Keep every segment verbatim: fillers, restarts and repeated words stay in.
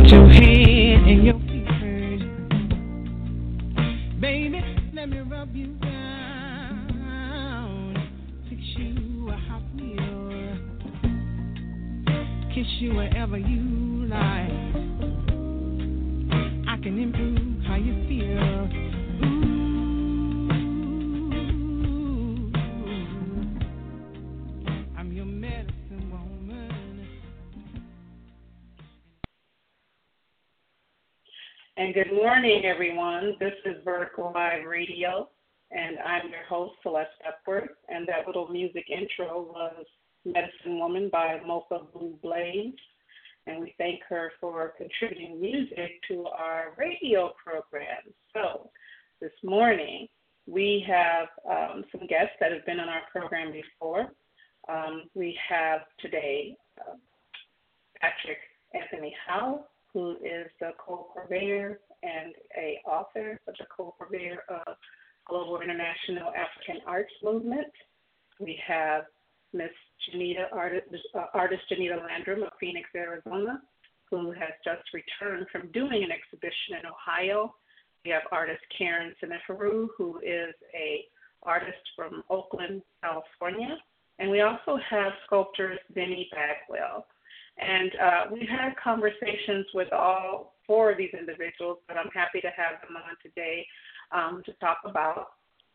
your head and your feet hurt. Baby, let me rub you down. Fix you a hot meal. Kiss you wherever you like. I can improve how you feel. Ooh. I'm your medicine woman. And good morning, everyone. This is Vertical Live Radio, and I'm your host, Celeste Epworth. And that little music intro was Medicine Woman by Mocha Blue Blaze. And we thank her for contributing music to our radio program. So this morning, we have um, some guests that have been on our program before. Um, we have today uh, Patrick Anthony Howe, who is the co-purveyor and a author, but the co-purveyor of Global International African Arts Movement. We have Miss Janita, artist, uh, artist Janita Landrum of Phoenix, Arizona, who has just returned from doing an exhibition in Ohio. We have artist Karen Siniferu, who is a artist from Oakland, California. And we also have sculptor Vinnie Bagwell. And uh, we've had conversations with all four of these individuals, but I'm happy to have them on today um, to talk about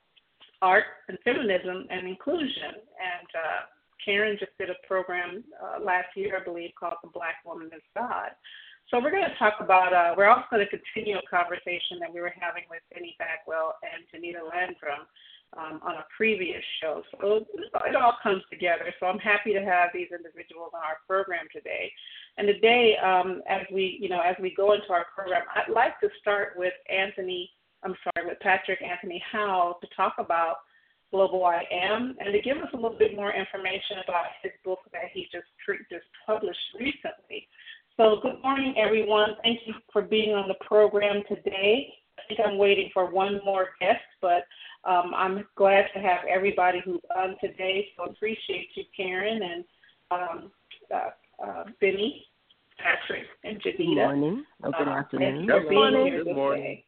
art and feminism and inclusion. And uh, Karen just did a program uh, last year, I believe, called The Black Woman is God. So we're going to talk about, uh, we're also going to continue a conversation that we were having with Vinnie Bagwell and Janita Landrum um, on a previous show. So it all comes together. So I'm happy to have these individuals on our program today. And today, um, as we, you know, as we go into our program, I'd like to start with Anthony, I'm sorry, with Patrick Anthony Howe to talk about Global I Am and to give us a little bit more information about his book that he just just published recently. So good morning, everyone. Thank you for being on the program today. I think I'm waiting for one more guest, but um, I'm glad to have everybody who's on today. So appreciate you, Karen and um, uh, uh, Vinnie, Patrick, and Janita. Good morning. Oh, good uh, afternoon. Good morning. Good morning.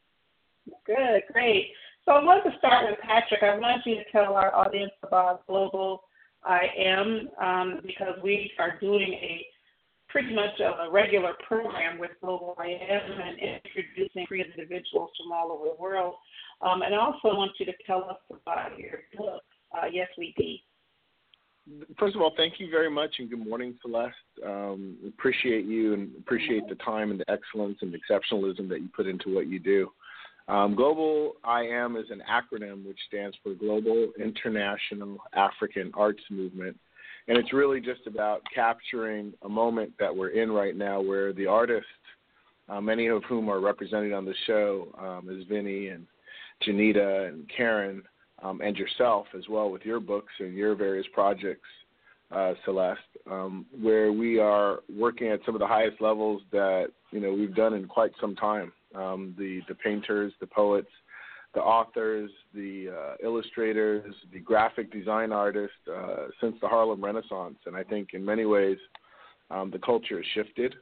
Good, great. So I wanted to start with Patrick. I want you to tell our audience about Global I Am um, because we are doing a pretty much a regular program with Global I Am and introducing three individuals from all over the world. Um, and I also want you to tell us about your book, uh, Yes We Be. First of all, thank you very much, and good morning, Celeste. Um, appreciate you and appreciate the time and the excellence and the exceptionalism that you put into what you do. Um, Global I Am is an acronym which stands for Global International African Arts Movement. And it's really just about capturing a moment that we're in right now where the artists, uh, many of whom are represented on the show, um, as Vinnie and Janita and Karen, um, and yourself as well with your books and your various projects, uh, Celeste, um, where we are working at some of the highest levels that, you know, we've done in quite some time. Um, the, the painters, the poets, the authors, the uh, illustrators, the graphic design artists uh, since the Harlem Renaissance. And I think in many ways um, the culture has shifted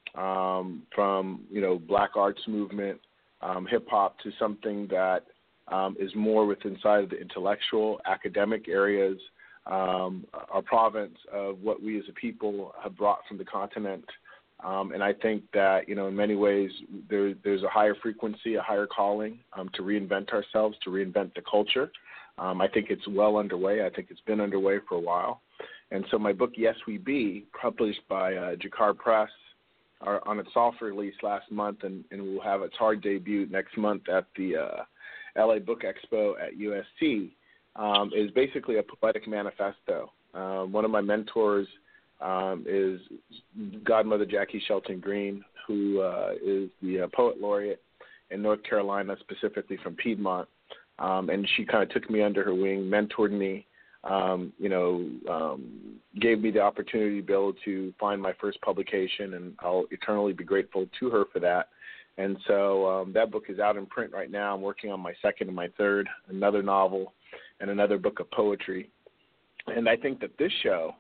um, from, you know, black arts movement, um, hip-hop to something that um, is more within inside of the intellectual, academic areas, um, our province of what we as a people have brought from the continent. Um, and I think that, you know, in many ways there, there's a higher frequency, a higher calling um, to reinvent ourselves, to reinvent the culture. Um, I think it's well underway. I think it's been underway for a while. And so my book, Yes We Be, published by uh, Jakar Press, are on its soft release last month, and, and we'll have its hard debut next month at the uh, L A Book Expo at U S C, um, is basically a poetic manifesto. Uh, one of my mentors Um, is Godmother Jackie Shelton Green, who uh, is the uh, poet laureate in North Carolina, specifically from Piedmont. Um, and she kind of took me under her wing, mentored me, um, you know, um, gave me the opportunity to be able to find my first publication, and I'll eternally be grateful to her for that. And so um, that book is out in print right now. I'm working on my second and my third, another novel, and another book of poetry. And I think that this show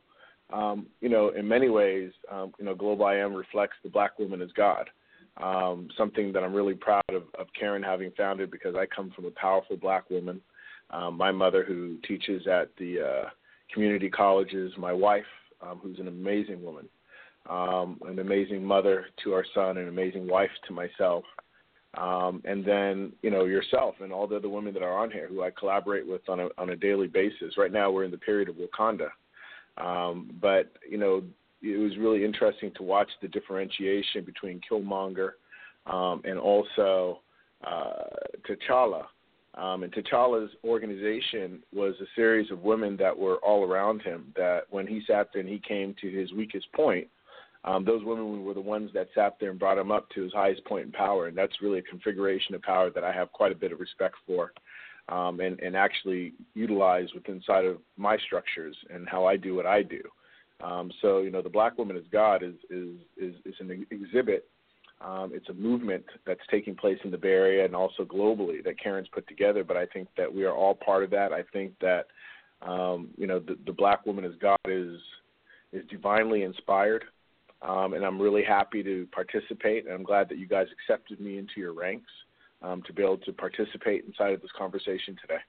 um, you know, in many ways, um, you know, Global I Am reflects the Black woman as God. Um, something that I'm really proud of, of Karen having founded, because I come from a powerful Black woman. Um, my mother, who teaches at the uh, community colleges, my wife, um, who's an amazing woman, um, an amazing mother to our son, an amazing wife to myself, um, and then, you know, yourself and all the other women that are on here who I collaborate with on a, on a daily basis. Right now we're in the period of Wakanda, um, but, you know, it was really interesting to watch the differentiation between Killmonger um, and also uh, T'Challa. Um, and T'Challa's organization was a series of women that were all around him, that when he sat there and he came to his weakest point, um, those women were the ones that sat there and brought him up to his highest point in power. And that's really a configuration of power that I have quite a bit of respect for, um, and, and actually utilize within inside of my structures and how I do what I do. Um, so, you know, the Black woman as God is, is, is, is an exhibit. Um, it's a movement that's taking place in the Bay Area and also globally that Karen's put together, but I think that we are all part of that. I think that, um, you know, the, the Black woman as God is is divinely inspired, um, and I'm really happy to participate, and I'm glad that you guys accepted me into your ranks um, to be able to participate inside of this conversation today.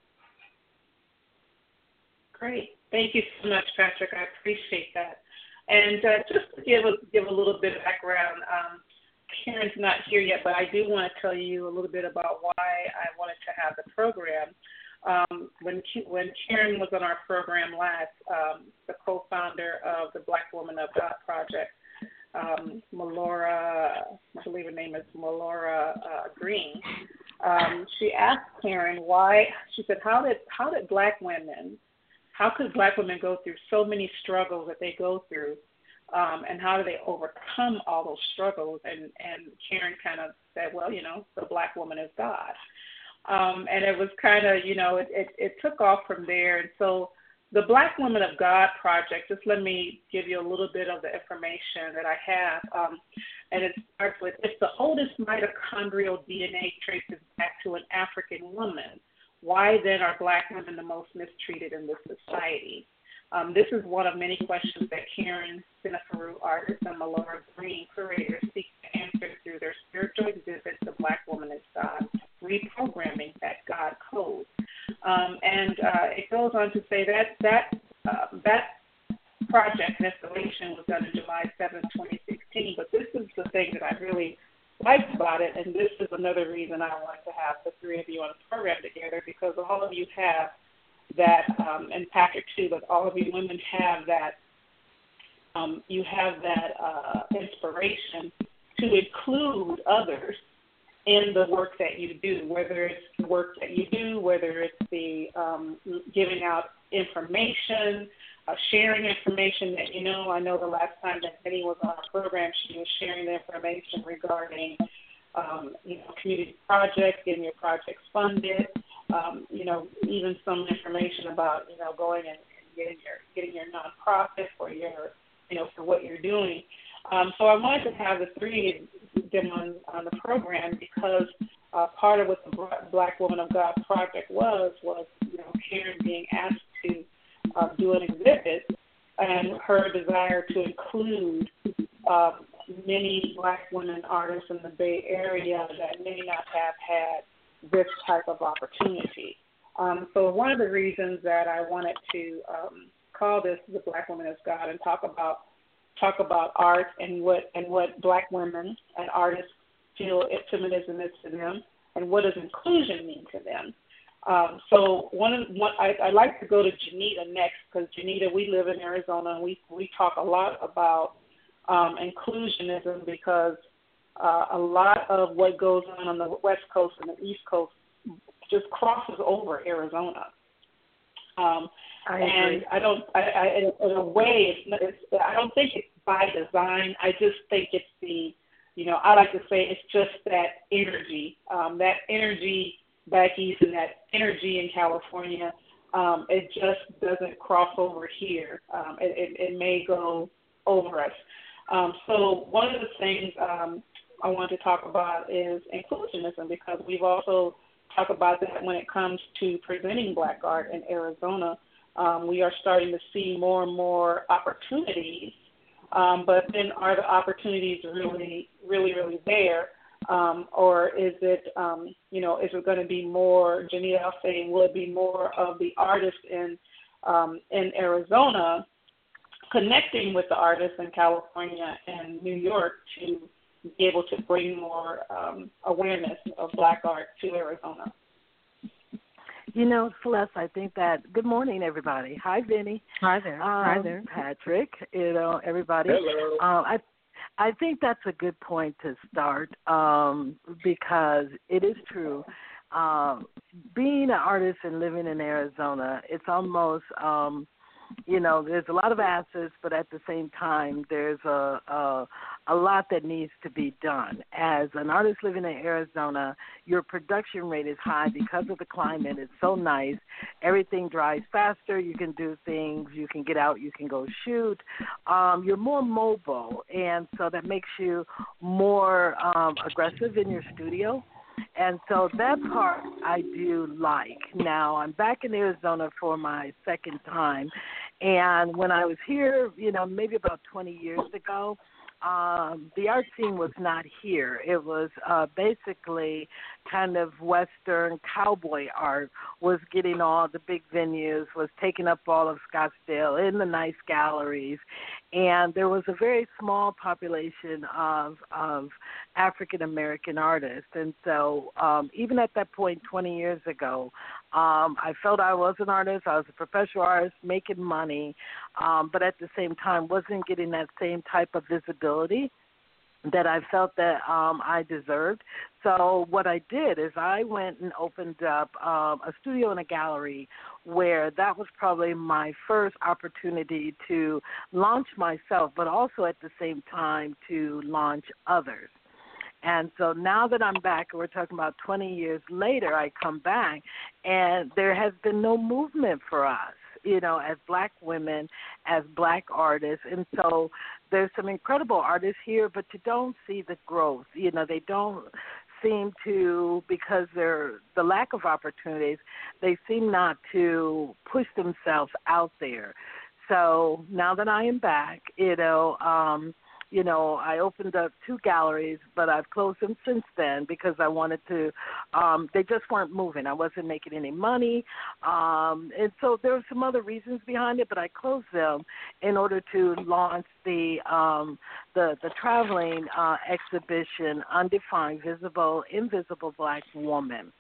Great. Thank you so much, Patrick. I appreciate that. And uh, just to give a, give a little bit of background, um, Karen's not here yet, but I do want to tell you a little bit about why I wanted to have the program. Um, when, when Karen was on our program last, um, the co-founder of the Black Woman of God Project, um, Melora, I believe her name is Melora uh, Green, um, she asked Karen why, she said, how did how did Black women, how could Black women go through so many struggles that they go through? Um, and how do they overcome all those struggles? And, and Karen kind of said, well, you know, the Black woman is God. Um, and it was kind of, you know, it, it, it took off from there. And so the Black Woman of God Project, just let me give you a little bit of the information that I have. Um, and it starts with, it's the oldest mitochondrial D N A traces back to an African woman. Why then are Black women the most mistreated in this society? Um, this is one of many questions that Karen Sinafaru, artist, and Melora Green, curator, seek to answer through their spiritual exhibit, The Black Woman is God, Reprogramming That God Code. Um, and uh, it goes on to say that that uh, that project and installation was done on July seventh, twenty sixteen, but this is the thing that I really liked about it, and this is another reason I wanted to have the three of you on the program together, because all of you have that, um, and Patrick too, but all of you women have that, um, you have that uh, inspiration to include others in the work that you do, whether it's the work that you do, whether it's the um, giving out information, uh, sharing information that, you know, I know the last time that Penny was on our program, she was sharing the information regarding, um, you know, community projects, getting your projects funded, Um, you know, even some information about, you know, going and getting your getting your nonprofit for your, you know, for what you're doing. Um, so I wanted to have the three of them on, on the program because uh, part of what the Black Woman of God Project was was, you know, Karen being asked to uh, do an exhibit and her desire to include uh, many Black women artists in the Bay Area that may not have had this type of opportunity. Um, so one of the reasons that I wanted to um, call this The Black Woman is God and talk about talk about art and what and what Black women and artists feel it, feminism is to them, and what does inclusion mean to them. Um, so one of one, I, I like to go to Janita next, because Janita, we live in Arizona, and we we talk a lot about um, inclusionism, because Uh, a lot of what goes on on the West Coast and the East Coast just crosses over Arizona. Um, I and agree. I don't, I, I, in, in a way, it's, it's, I don't think it's by design. I just think it's the, you know, I like to say it's just that energy, um, that energy back east and that energy in California. Um, it just doesn't cross over here. Um, it, it, it may go over us. Um, so one of the things um, I want to talk about is inclusionism, because we've also talked about that when it comes to presenting Black art in Arizona. Um, we are starting to see more and more opportunities, um, but then are the opportunities really, really, really there? Um, or is it, um, you know, is it going to be more, Janita, I'll say, will it be more of the artists in um, in Arizona connecting with the artists in California and New York to be able to bring more um, awareness of Black art to Arizona? You know, Celeste, I think that, good morning, everybody. Hi, Vinny. Hi there. Um, Hi there. Patrick, you know, everybody. Hello. Um, I I think that's a good point to start um, because it is true. Um, being an artist and living in Arizona, it's almost, um, you know, there's a lot of assets, but at the same time, there's a, a a lot that needs to be done. As an artist living in Arizona, your production rate is high because of the climate. It's so nice. Everything dries faster. You can do things. You can get out. You can go shoot. Um, you're more mobile, and so that makes you more um, aggressive in your studio. And so that part I do like. Now, I'm back in Arizona for my second time. And when I was here, you know, maybe about twenty years ago, um, the art scene was not here. It was uh, basically kind of Western cowboy art was getting all the big venues, was taking up all of Scottsdale in the nice galleries. And there was a very small population of, of African-American artists. And so um, even at that point twenty years ago, um, I felt I was an artist. I was a professional artist making money, um, but at the same time wasn't getting that same type of visibility that I felt that um, I deserved. So what I did is I went and opened up um, a studio and a gallery where that was probably my first opportunity to launch myself, but also at the same time to launch others. And so now that I'm back, and we're talking about twenty years later, I come back, and there has been no movement for us, you know, as Black women, as Black artists. And so there's some incredible artists here, but you don't see the growth. You know, they don't seem to, because they're the lack of opportunities, they seem not to push themselves out there. So now that I am back, you know, um, you know, I opened up two galleries, but I've closed them since then because I wanted to, um, they just weren't moving. I wasn't making any money. Um, and so there were some other reasons behind it, but I closed them in order to launch the um, the, the traveling uh, exhibition, Undefined, Visible, Invisible Black Woman.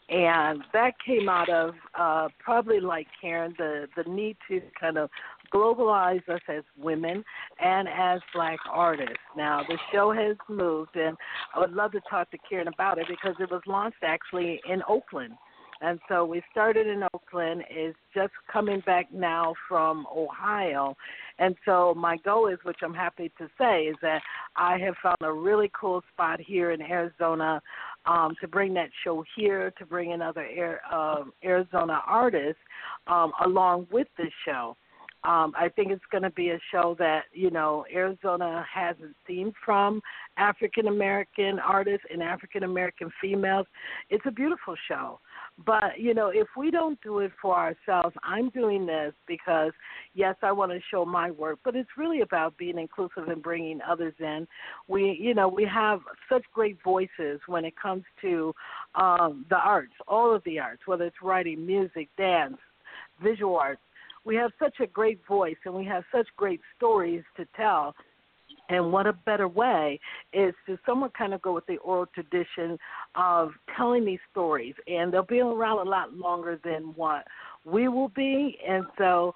And that came out of uh, probably like Karen, the, the need to kind of globalize us as women and as Black artists. Now, the show has moved, and I would love to talk to Karen about it because it was launched actually in Oakland. And so we started in Oakland, is just coming back now from Ohio. And so my goal is, which I'm happy to say, is that I have found a really cool spot here in Arizona um, to bring that show here, to bring in other Air, uh, Arizona artists um, along with this show. Um, I think it's going to be a show that, you know, Arizona hasn't seen from African-American artists and African-American females. It's a beautiful show. But, you know, if we don't do it for ourselves, I'm doing this because, yes, I want to show my work, but it's really about being inclusive and bringing others in. We, you know, we have such great voices when it comes to um, the arts, all of the arts, whether it's writing, music, dance, visual arts. We have such a great voice and we have such great stories to tell. And what a better way is to somewhat kind of go with the oral tradition of telling these stories. And they'll be around a lot longer than what we will be. And so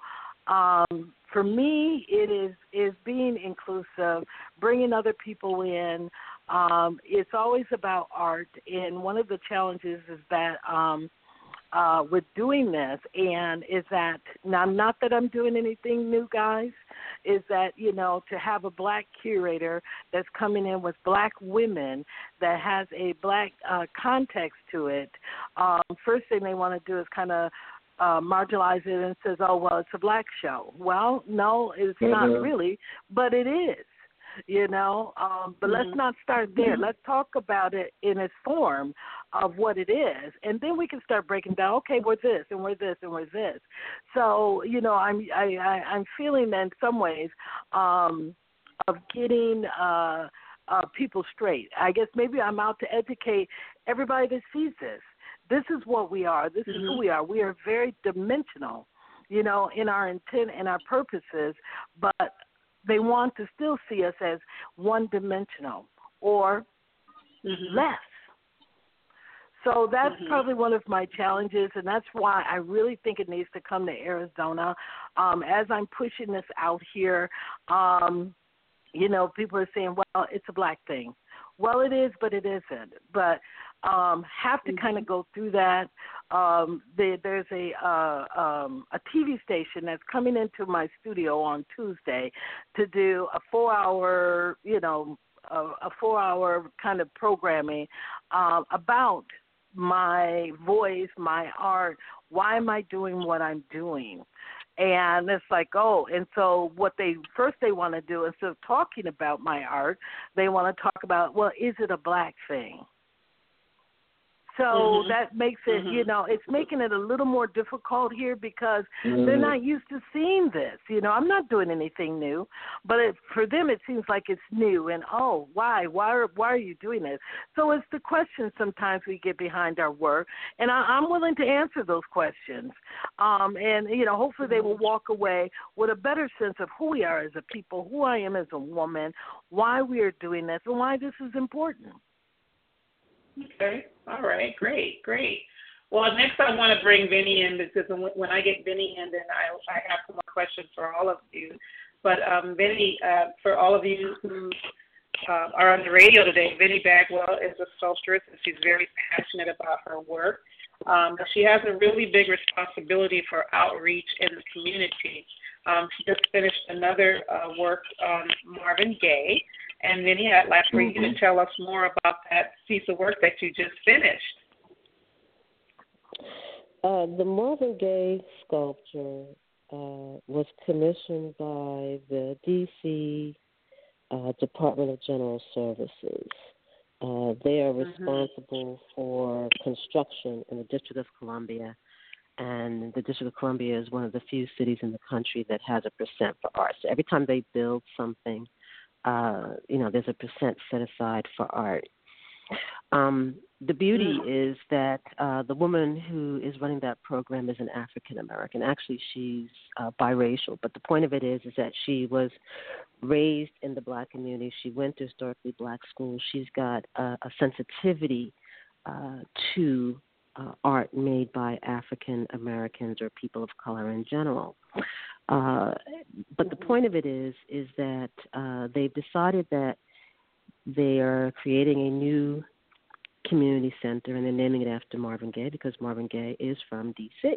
um, for me, it is, is being inclusive, bringing other people in. Um, it's always about art. And one of the challenges is that um, Uh, with doing this, and is that, now not that I'm doing anything new, guys, is that, you know, to have a Black curator that's coming in with Black women that has a Black uh, context to it, um, first thing they want to do is kind of uh, marginalize it and says, oh, well, it's a Black show. Well, no, it's mm-hmm. not really, but it is. you know. Um, but mm-hmm. let's not start there. Let's talk about it in its form of what it is, and then we can start breaking down. Okay, we're this, and we're this, and we're this. So, you know, I'm I, I, I'm feeling that in some ways um, of getting uh, uh, people straight. I guess maybe I'm out to educate everybody that sees this. This is what we are. This mm-hmm. is who we are. We are very dimensional, you know, in our intent and our purposes, but they want to still see us as one-dimensional or mm-hmm. less. So that's mm-hmm. probably one of my challenges, and that's why I really think it needs to come to Arizona. Um, as I'm pushing this out here, um, you know, people are saying, well, it's a black thing. Well, it is, but it isn't. But um, have to kind of go through that. Um, there, there's a uh, um, a T V station that's coming into my studio on Tuesday to do a four-hour, you know, a, a four-hour kind of programming uh, about my voice, my art. Why am I doing what I'm doing? And it's like, oh, and so what they first they want to do, instead of talking about my art, they want to talk about, well, is it a black thing? So mm-hmm. that makes it, mm-hmm. you know, it's making it a little more difficult here because mm-hmm. they're not used to seeing this. You know, I'm not doing anything new, but it, for them it seems like it's new. And, oh, why? Why are, why are you doing this? So it's the questions sometimes we get behind our work, and I, I'm willing to answer those questions. Um, and, you know, hopefully they will walk away with a better sense of who we are as a people, who I am as a woman, why we are doing this, and why this is important. Okay. All right. Great. Great. Well, next I want to bring Vinny in because when I get Vinny in, then I, I have some more questions for all of you. But um, Vinny, uh, for all of you who uh, are on the radio today, Vinny Bagwell is a sculptress and she's very passionate about her work. Um, but she has a really big responsibility for outreach in the community. Um, she just finished another uh, work on Marvin Gaye. And Vinny, I'd like for you to tell us more about that piece of work that you just finished. Uh, the Marvin Gaye sculpture uh, was commissioned by the D C uh, Department of General Services. Uh, they are responsible mm-hmm. for construction in the District of Columbia, and the District of Columbia is one of the few cities in the country that has a percent for art. So every time they build something, Uh, you know, there's a percent set aside for art. Um, the beauty mm. is that uh, the woman who is running that program is an African American. Actually, she's uh, biracial, but the point of it is, is that she was raised in the black community. She went to historically black schools. She's got a, a sensitivity uh, to uh, art made by African Americans or people of color in general. Uh, but the point of it is, is that uh, they've decided that they are creating a new community center, and they're naming it after Marvin Gaye because Marvin Gaye is from D C.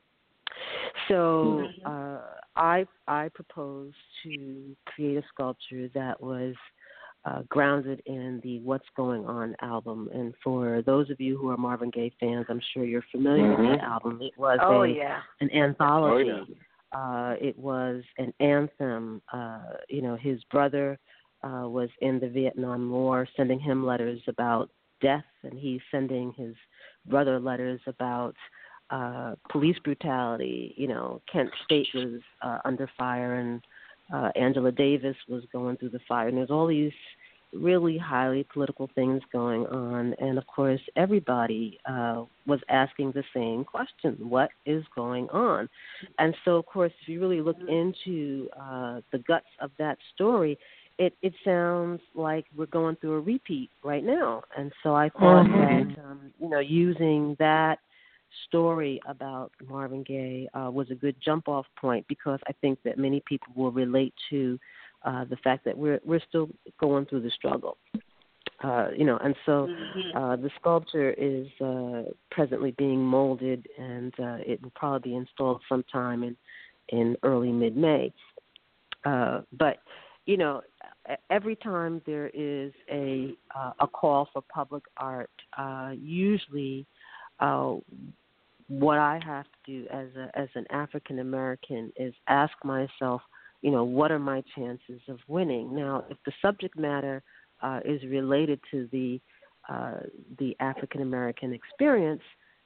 So uh, I I proposed to create a sculpture that was uh, grounded in the What's Going On album. And for those of you who are Marvin Gaye fans, I'm sure you're familiar mm-hmm. with the album. It was oh, a, yeah. an anthology. Oh, yeah. Uh, it was an anthem. Uh, you know, his brother uh, was in the Vietnam War, sending him letters about death, and he's sending his brother letters about uh, police brutality. You know, Kent State was uh, under fire, and uh, Angela Davis was going through the fire. And there's all these really highly political things going on. And, of course, everybody uh, was asking the same question, what is going on? And so, of course, if you really look into uh, the guts of that story, it, it sounds like we're going through a repeat right now. And so I thought mm-hmm. that, um, you know, using that story about Marvin Gaye uh, was a good jump-off point because I think that many people will relate to uh, the fact that we're we're still going through the struggle. Uh, you know, and so uh, the sculpture is uh, presently being molded, and uh, it will probably be installed sometime in, in early mid-May. Uh, but, you know, every time there is a uh, a call for public art, uh, usually uh, what I have to do as a, as an African American is ask myself, you know, what are my chances of winning? Now, if the subject matter uh, is related to the uh, the African American experience,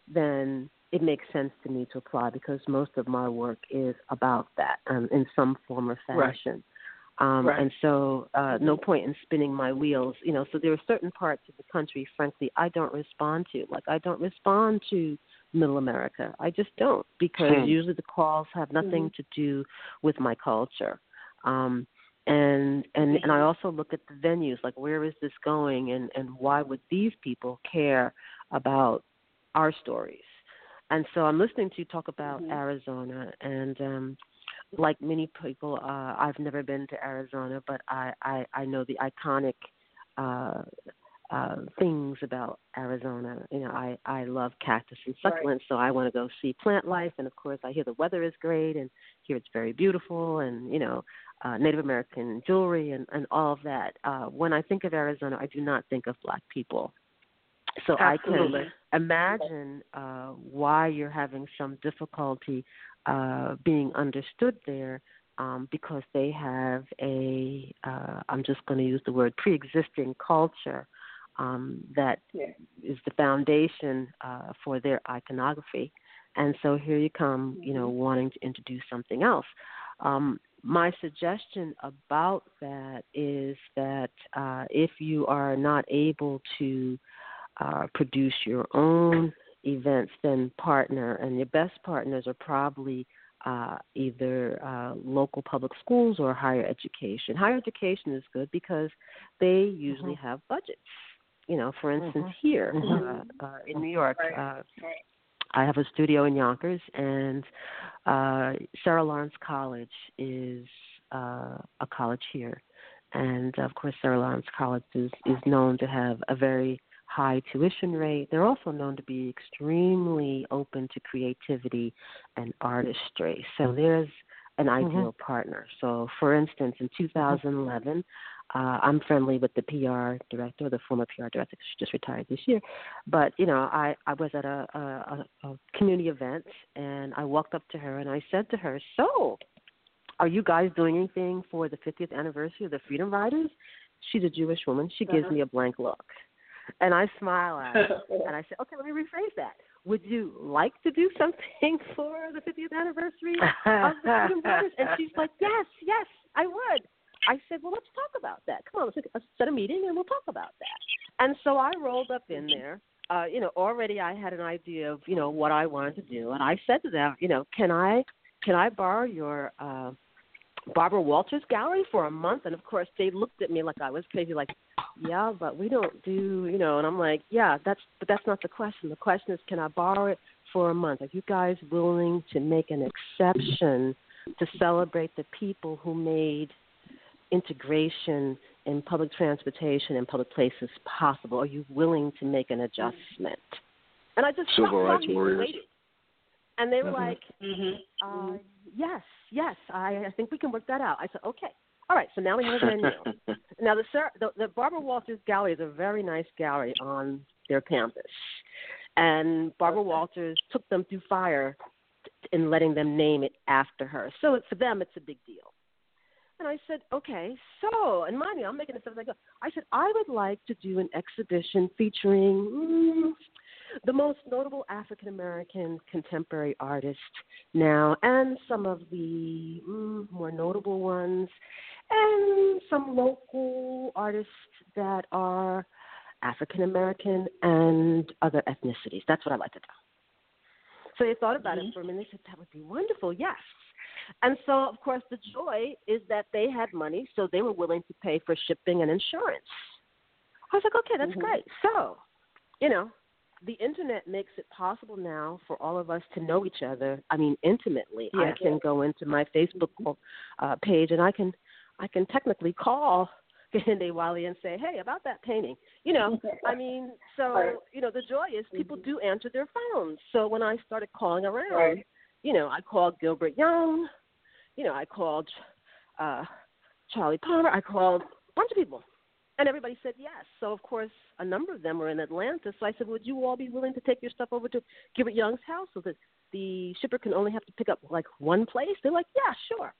then it makes sense to me to apply because most of my work is about that um, in some form or fashion. Right. Um, right. And so uh, no point in spinning my wheels, you know, so there are certain parts of the country, frankly, I don't respond to. Like I don't respond to Middle America. I just don't because hmm. usually the calls have nothing mm-hmm. to do with my culture. Um, and, and, and I also look at the venues, like where is this going and, and why would these people care about our stories? And so I'm listening to you talk about mm-hmm. Arizona, and um, like many people, uh, I've never been to Arizona, but I, I, I know the iconic uh, uh, things about Arizona. You know, I, I love cactus and succulents, right. so I want to go see plant life. And, of course, I hear the weather is great, and here it's very beautiful, and, you know, uh, Native American jewelry and, and all of that. Uh, when I think of Arizona, I do not think of black people. So Absolutely. I can imagine uh, why you're having some difficulty uh, being understood there um, because they have a, uh, I'm just going to use the word pre-existing culture um, that yeah. is the foundation uh, for their iconography. And so here you come, you know, wanting to introduce something else. Um, my suggestion about that is that uh, if you are not able to Uh, produce your own events, then partner. And your best partners are probably uh, either uh, local public schools or higher education. Higher education is good because they usually mm-hmm. have budgets. You know, for instance, mm-hmm. here mm-hmm. Uh, uh, in New York, right. Uh, right. I have a studio in Yonkers, and uh, Sarah Lawrence College is uh, a college here. And, of course, Sarah Lawrence College is, is known to have a very high tuition rate. They're also known to be extremely open to creativity and artistry. So there's an mm-hmm. ideal partner. So, for instance, in two thousand eleven, uh, I'm friendly with the P R director, the former P R director. She just retired this year. But, you know, I, I was at a, a, a community event, and I walked up to her, and I said to her, so, are you guys doing anything for the fiftieth anniversary of the Freedom Riders? She's a Jewish woman. She gives uh-huh. me a blank look. And I smile at her, and I say, okay, let me rephrase that. Would you like to do something for the fiftieth anniversary of the Freedom Riders? And she's like, yes, yes, I would. I said, well, let's talk about that. Come on, let's set a meeting, and we'll talk about that. And so I rolled up in there. Uh, you know, already I had an idea of, you know, what I wanted to do. And I said to them, you know, can I, can I borrow your uh, Barbara Walters gallery for a month? And, of course, they looked at me like I was crazy, like, yeah, but we don't do, you know, and I'm like, yeah, that's, but that's not the question. The question is, can I borrow it for a month? Are you guys willing to make an exception to celebrate the people who made integration in public transportation and public places possible? Are you willing to make an adjustment? And I just Civil rights warriors. And they were mm-hmm. like, mm-hmm. uh, yes, yes, I, I think we can work that out. I said, okay. All right, so now we have a venue. Now, the, the, the Barbara Walters Gallery is a very nice gallery on their campus. And Barbara Walters took them through fire in letting them name it after her. So it, for them, it's a big deal. And I said, okay, so, and mind you, I'm making this up as I go. I said, I would like to do an exhibition featuring mm, the most notable African-American contemporary artists now, and some of the mm, more notable ones, and some local artists that are African-American and other ethnicities. That's what I'd like to do. So they thought about mm-hmm. it for a minute. They said, that would be wonderful, yes. And so, of course, the joy is that they had money, so they were willing to pay for shipping and insurance. I was like, okay, that's mm-hmm. great. So, you know, the Internet makes it possible now for all of us to know each other, I mean, intimately. Yeah. I can go into my Facebook uh, page, and I can I can technically call Kehinde Wiley and say, hey, about that painting. You know, I mean, so, right. you know, the joy is people do answer their phones. So when I started calling around, right. you know, I called Gilbert Young, you know, I called uh, Charlie Palmer, I called a bunch of people. And everybody said yes. So, of course, a number of them were in Atlanta. So I said, would you all be willing to take your stuff over to Gilbert Young's house so that the shipper can only have to pick up, like, one place? They're like, yeah, sure.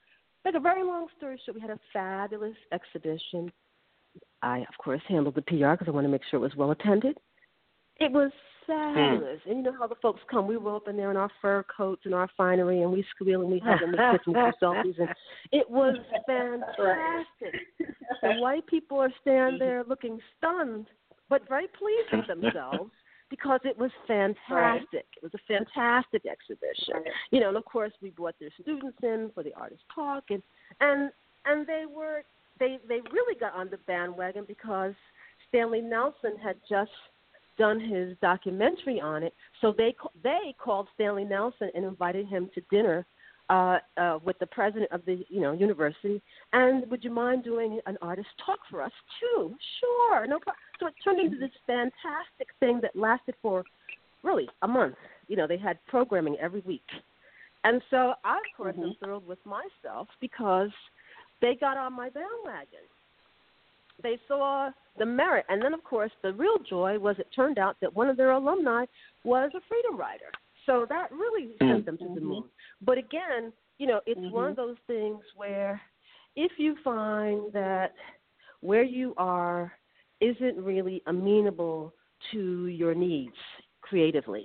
make a very long story short, we had a fabulous exhibition. I, of course, handled the P R because I want to make sure it was well attended. It was fabulous. Hmm. And you know how the folks come. We roll up in there in our fur coats and our finery, and we squeal and we hug and we kiss and we do selfies. And it was fantastic. The white people are standing there looking stunned, but very pleased with themselves because it was fantastic. It was a fantastic exhibition. You know, and of course we brought their students in for the artist talk, and and and they were they they really got on the bandwagon because Stanley Nelson had just done his documentary on it, so they they called Stanley Nelson and invited him to dinner uh, uh, with the president of the you know university. And would you mind doing an artist talk for us too? Sure, no problem. So it turned into this fantastic thing that lasted for really a month. You know, they had programming every week, and so I of course mm-hmm. am thrilled with myself because they got on my bandwagon. They saw the merit. And then, of course, the real joy was it turned out that one of their alumni was a freedom rider. So that really sent them to the moon. But again, you know, it's mm-hmm. one of those things where if you find that where you are isn't really amenable to your needs creatively,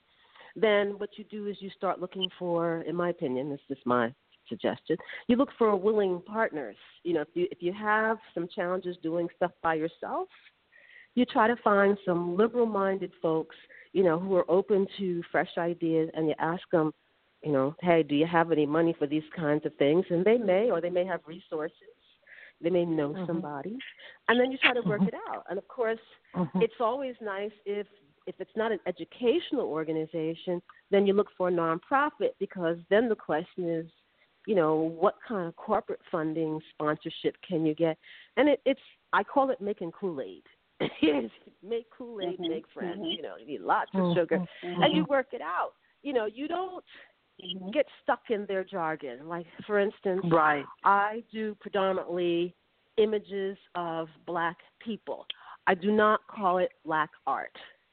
then what you do is you start looking for, in my opinion, this is my suggestion, you look for willing partners. You know, if you if you have some challenges doing stuff by yourself, you try to find some liberal-minded folks, you know, who are open to fresh ideas, and you ask them, you know, hey, do you have any money for these kinds of things? And they may, or they may have resources. They may know mm-hmm. somebody. And then you try to work it out. And, of course, mm-hmm. it's always nice if if it's not an educational organization, then you look for a nonprofit, because then the question is, you know, what kind of corporate funding, sponsorship can you get? And it, it's, I call it making Kool-Aid. Make Kool-Aid, mm-hmm. make friends. Mm-hmm. You know, you need lots of sugar. Mm-hmm. And you work it out. You know, you don't mm-hmm. get stuck in their jargon. Like, for instance, right. I do predominantly images of black people. I do not call it black art.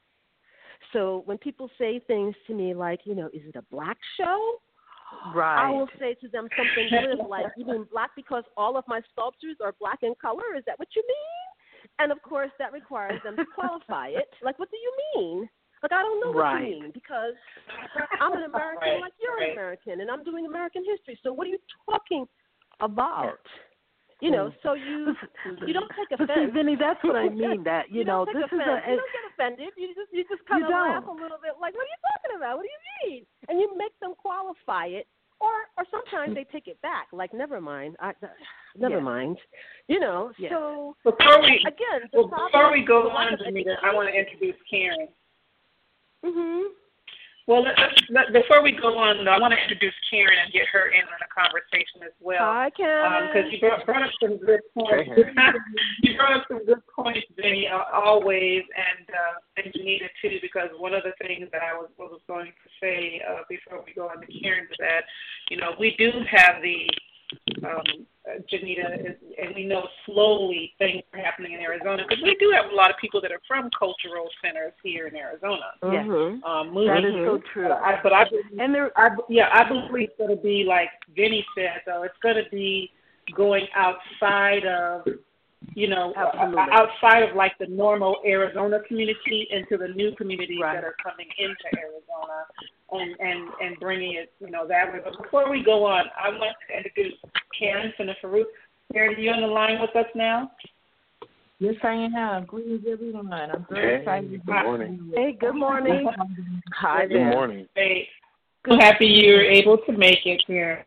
So when people say things to me like, you know, is it a black show? Right. I will say to them something glib like, you mean black because all of my sculptures are black in color? Is that what you mean? And, of course, that requires them to qualify it. Like, what do you mean? Like, I don't know what right. you mean, because I'm an American right. like you're an American, and I'm doing American history. So what are you talking about? You know, so you you don't take offense. See, Vinny, that's what I mean. That you, you know, this is offense. a. You don't get offended. You just you just kind of laugh a little bit, like, what are you talking about? What do you mean? And you make them qualify it, or or sometimes they take it back, like, never mind. I, uh, never yes. mind. You know. Yes. So before we again, well, before we go on, Janita, I want to introduce Karen. Mhm. Well, let, let, before we go on, I want to introduce Karen and get her in on the conversation as well. Hi, Karen. Because um, you brought, brought up some good points. You brought up some good points, Vinny, uh, always, and uh, and Janita too. Because one of the things that I was was going to say uh, before we go on to Karen is that, you know, we do have the um, uh, Janita, is, and we know slowly things are happening in Arizona, because we do have a lot of people that are from cultural centers here in Arizona. Yes, mm-hmm. um, moving that is here. so true. But I, but I and there, I, yeah, I believe it's going to be like Vinny said, though. It's going to be going outside of, you know, Absolutely. uh, outside of like the normal Arizona community into the new communities right. that are coming into Arizona, and, and, and bringing it, you know, that way. But before we go on, I want to introduce Karen Finnefarouk. Karen, are you on the line with us now? Yes, I am. Greetings, everyone. I'm very hey, excited. Good morning. Hey, good morning. Hi Good there. morning. Hey, so happy you're able to make it here.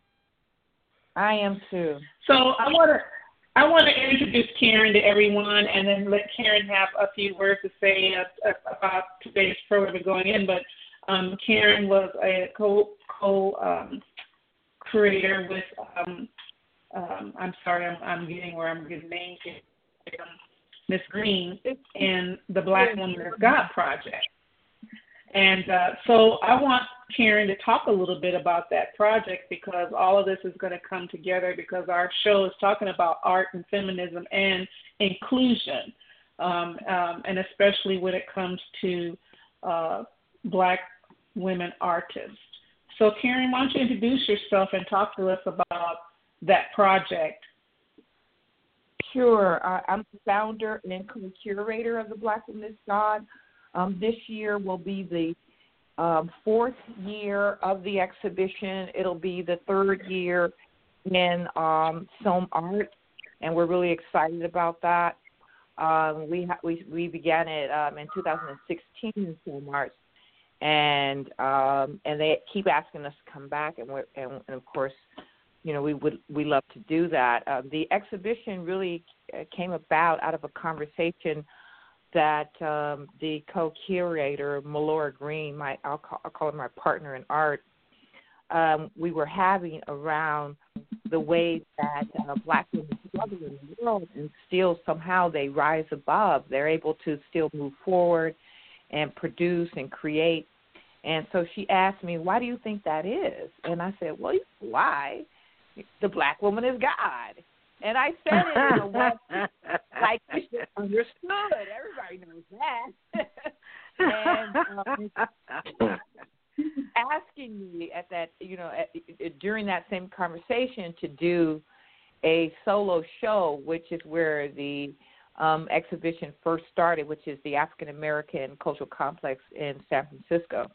I am too. So I want to I want to introduce Karen to everyone, and then let Karen have a few words to say uh, about today's program and going in. But um, Karen was a co co um, creator with um, um, I'm sorry, I'm, I'm getting where I'm getting names here. Um, Miss Green and the Black Woman of God Project. And uh, so I want Karen to talk a little bit about that project, because all of this is going to come together, because our show is talking about art and feminism and inclusion, um, um, and especially when it comes to uh, Black women artists. So Karen, why don't you introduce yourself and talk to us about that project? Sure. Uh, I'm the founder and co-curator of the Black Woman is God. Um, this year will be the um, fourth year of the exhibition. It'll be the third year in um, Somme Art, and we're really excited about that. Um, we, ha- we we began it um, in two thousand sixteen in Somme Art, and um, and they keep asking us to come back, and, we're, and, and of course, you know, we would we love to do that. Uh, the exhibition really came about out of a conversation that um, the co-curator, Melora Green, my I'll call, I'll call her my partner in art, um, we were having around the ways that uh, Black women struggle in the world, and still somehow they rise above. They're able to still move forward and produce and create. And so she asked me, why do you think that is? And I said, well, why? The Black woman is God. And I said it in a way like you should understood. Everybody knows that. and um, asking me at that, you know, at, during that same conversation to do a solo show, which is where the um, exhibition first started, which is the African American Cultural Complex in San Francisco,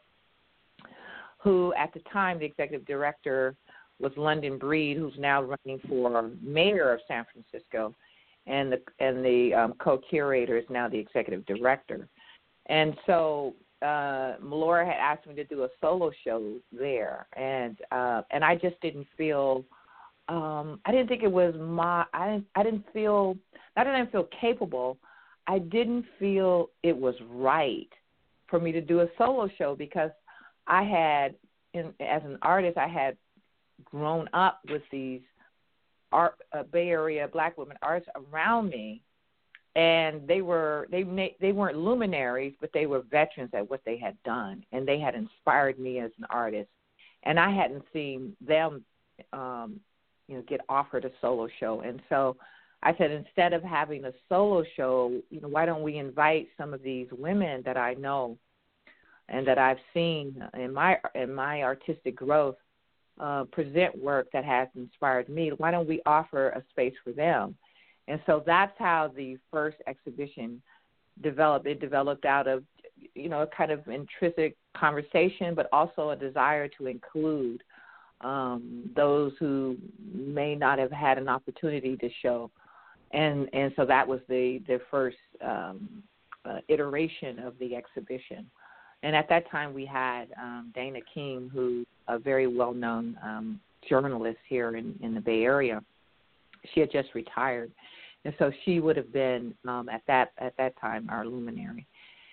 who at the time the executive director was London Breed, who's now running for mayor of San Francisco, and the and the um, co-curator is now the executive director. And so uh, Melora had asked me to do a solo show there, and uh, and I just didn't feel, um, I didn't think it was my, I didn't, I didn't feel, not that I didn't feel capable, I didn't feel it was right for me to do a solo show because I had, in, as an artist, I had grown up with these art, uh, Bay Area Black women artists around me, and they were they they weren't luminaries, but they were veterans at what they had done, and they had inspired me as an artist, and I hadn't seen them, um, you know, get offered a solo show, and so I said instead of having a solo show, you know, why don't we invite some of these women that I know and that I've seen in my in my artistic growth. Uh, present work that has inspired me. Why don't we offer a space for them? And so that's how the first exhibition developed. It developed out of, you know, a kind of intrinsic conversation, but also a desire to include um, those who may not have had an opportunity to show. And and so that was the, the first um, uh, iteration of the exhibition. And at that time, we had um, Dana King, who's a very well-known um, journalist here in, in the Bay Area. She had just retired, and so she would have been um, at that at that time our luminary.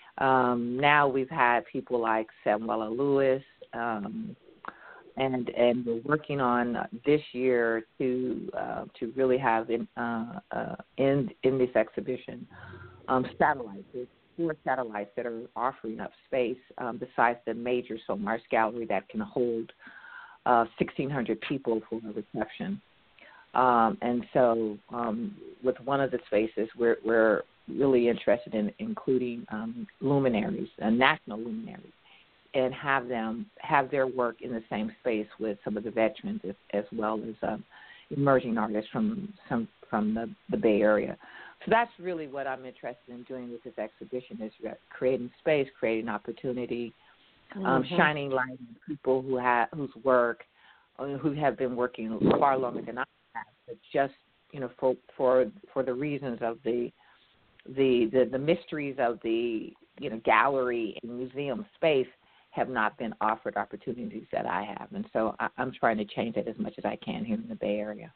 Um, now we've had people like Samuela Lewis, um, and and we're working on this year to uh, to really have in uh, uh, in in this exhibition um, satellites. Four satellites that are offering up space um, besides the major Somme Art Gallery that can hold uh, sixteen hundred people for a reception. Um, and so um, with one of the spaces, we're, we're really interested in including um, luminaries, uh, national luminaries, and have them have their work in the same space with some of the veterans as, as well as um, emerging artists from some from the, the Bay Area. So that's really what I'm interested in doing with this exhibition is creating space, creating opportunity, mm-hmm. um, shining light on people who have whose work, uh, who have been working far longer than I have, but just you know for for for the reasons of the the the, the mysteries of the you know gallery and museum space have not been offered opportunities that I have, and so I, I'm trying to change that as much as I can here in the Bay Area.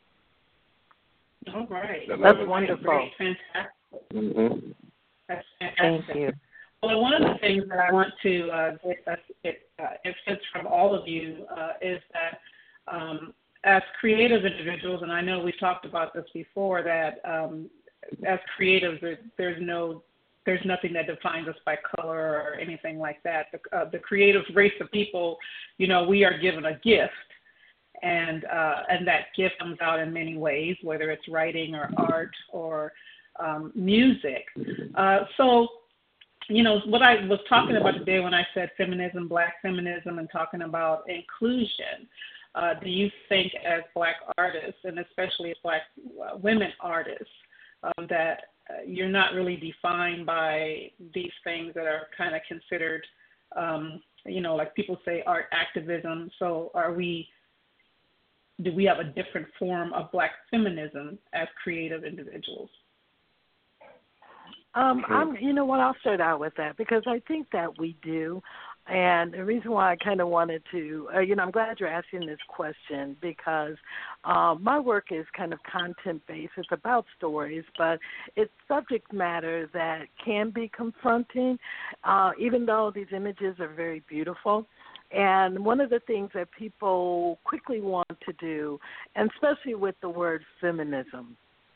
All right. That's wonderful. Great. Fantastic. Mm-hmm. That's fantastic. Thank you. Well, one of the things that I want to uh, get us uh, insights from all of you uh, is that um, as creative individuals, and I know we've talked about this before, that um, as creatives, there, there's no, there's nothing that defines us by color or anything like that. The, uh, the creative race of people, you know, we are given a gift. And uh, and that gift comes out in many ways, whether it's writing or art or um, music. Uh, so, you know, what I was talking about today when I said feminism, Black feminism, and talking about inclusion, uh, do you think as Black artists, and especially as Black uh, women artists, um, that uh, you're not really defined by these things that are kind of considered, um, you know, like people say art activism. So are we, do we have a different form of Black feminism as creative individuals? Um, I'm, you know what, I'll start out with that because I think that we do. And the reason why I kind of wanted to, uh, you know, I'm glad you're asking this question because uh, my work is kind of content-based. It's about stories, but it's subject matter that can be confronting, uh, even though these images are very beautiful. And one of the things that people quickly want to do, and especially with the word feminism,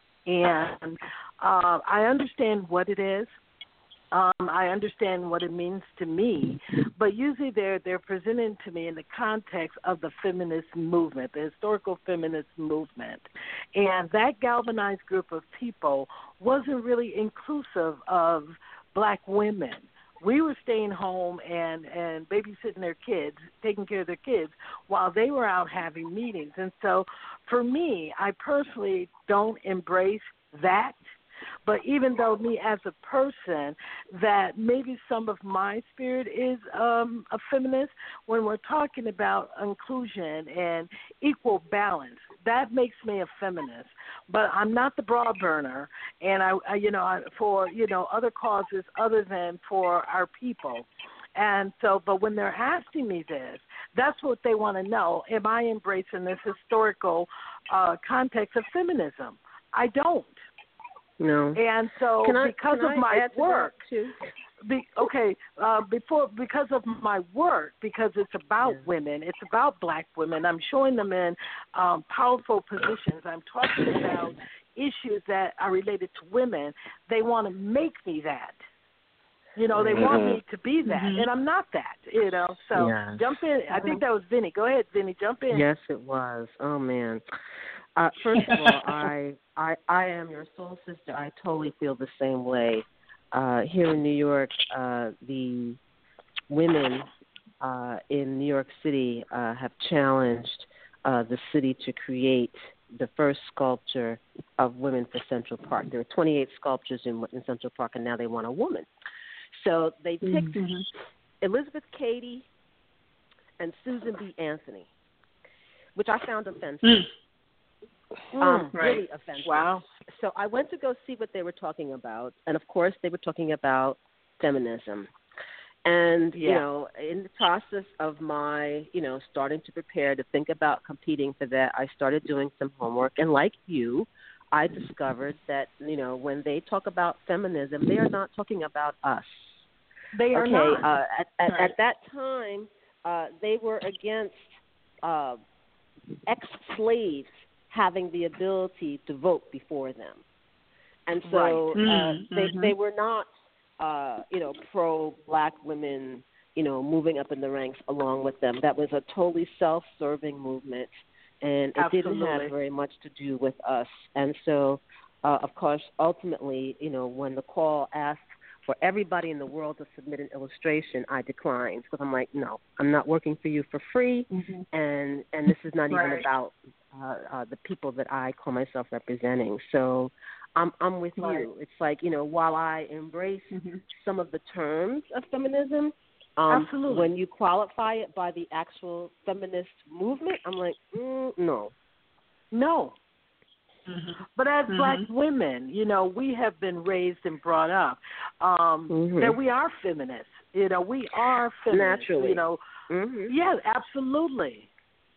and uh, I understand what it is. Um, I understand what it means to me, but usually they're they're presented to me in the context of the feminist movement, the historical feminist movement, and that galvanized group of people wasn't really inclusive of Black women. We were staying home and, and babysitting their kids, taking care of their kids, while they were out having meetings. And so for me, I personally don't embrace that. But even though me as a person, that maybe some of my spirit is um, a feminist, when we're talking about inclusion and equal balance, that makes me a feminist. But I'm not the bra burner, and I, I you know, for you know other causes other than for our people. And so, but when they're asking me this, that's what they want to know. Am I embracing this historical uh, context of feminism? I don't. No. And so can I, because can of I my add to work, that too? be, okay, uh, before because of my work, because it's about yeah. women, it's about Black women. I'm showing them in um, powerful positions. I'm talking about issues that are related to women. They want to make me that. You know, they mm-hmm. want me to be that, mm-hmm. and I'm not that, you know. So yes. jump in. I think that was Vinny. Go ahead, Vinny. Jump in. Yes, it was. Oh, man. Uh, first of all, I, I I am your soul sister. I totally feel the same way. Uh, here in New York, uh, the women uh, in New York City uh, have challenged uh, the city to create the first sculpture of women for Central Park. There are twenty-eight sculptures in, in Central Park, and now they want a woman. So they picked mm-hmm. Elizabeth Cady and Susan B. Anthony, which I found offensive. Mm. Um, right. Really offensive. Wow. So I went to go see what they were talking about, and of course they were talking about feminism. And, yeah. you know, in the process of my, you know, starting to prepare to think about competing for that, I started doing some homework. And like you, I discovered that, you know, when they talk about feminism, they are not talking about us. They are okay, not. Uh, at, at, right. at that time, uh, they were against uh, ex-slaves having the ability to vote before them. And so right. uh, mm-hmm. they they were not, uh, you know, pro-Black women, you know, moving up in the ranks along with them. That was a totally self-serving movement, and it Absolutely. didn't have very much to do with us. And so, uh, of course, ultimately, you know, when the call asked for everybody in the world to submit an illustration, I declined because I'm like, no, I'm not working for you for free, mm-hmm. and, and this is not right. even about uh, uh, the people that I call myself representing. So I'm I'm with right. you. It's like, you know, while I embrace mm-hmm. some of the terms of feminism, um, Absolutely. when you qualify it by the actual feminist movement, I'm like, mm, no. No. Mm-hmm. But as mm-hmm. Black women, you know, we have been raised and brought up um, mm-hmm. that we are feminists. You know, we are feminists. Naturally. You know, mm-hmm. yeah, absolutely.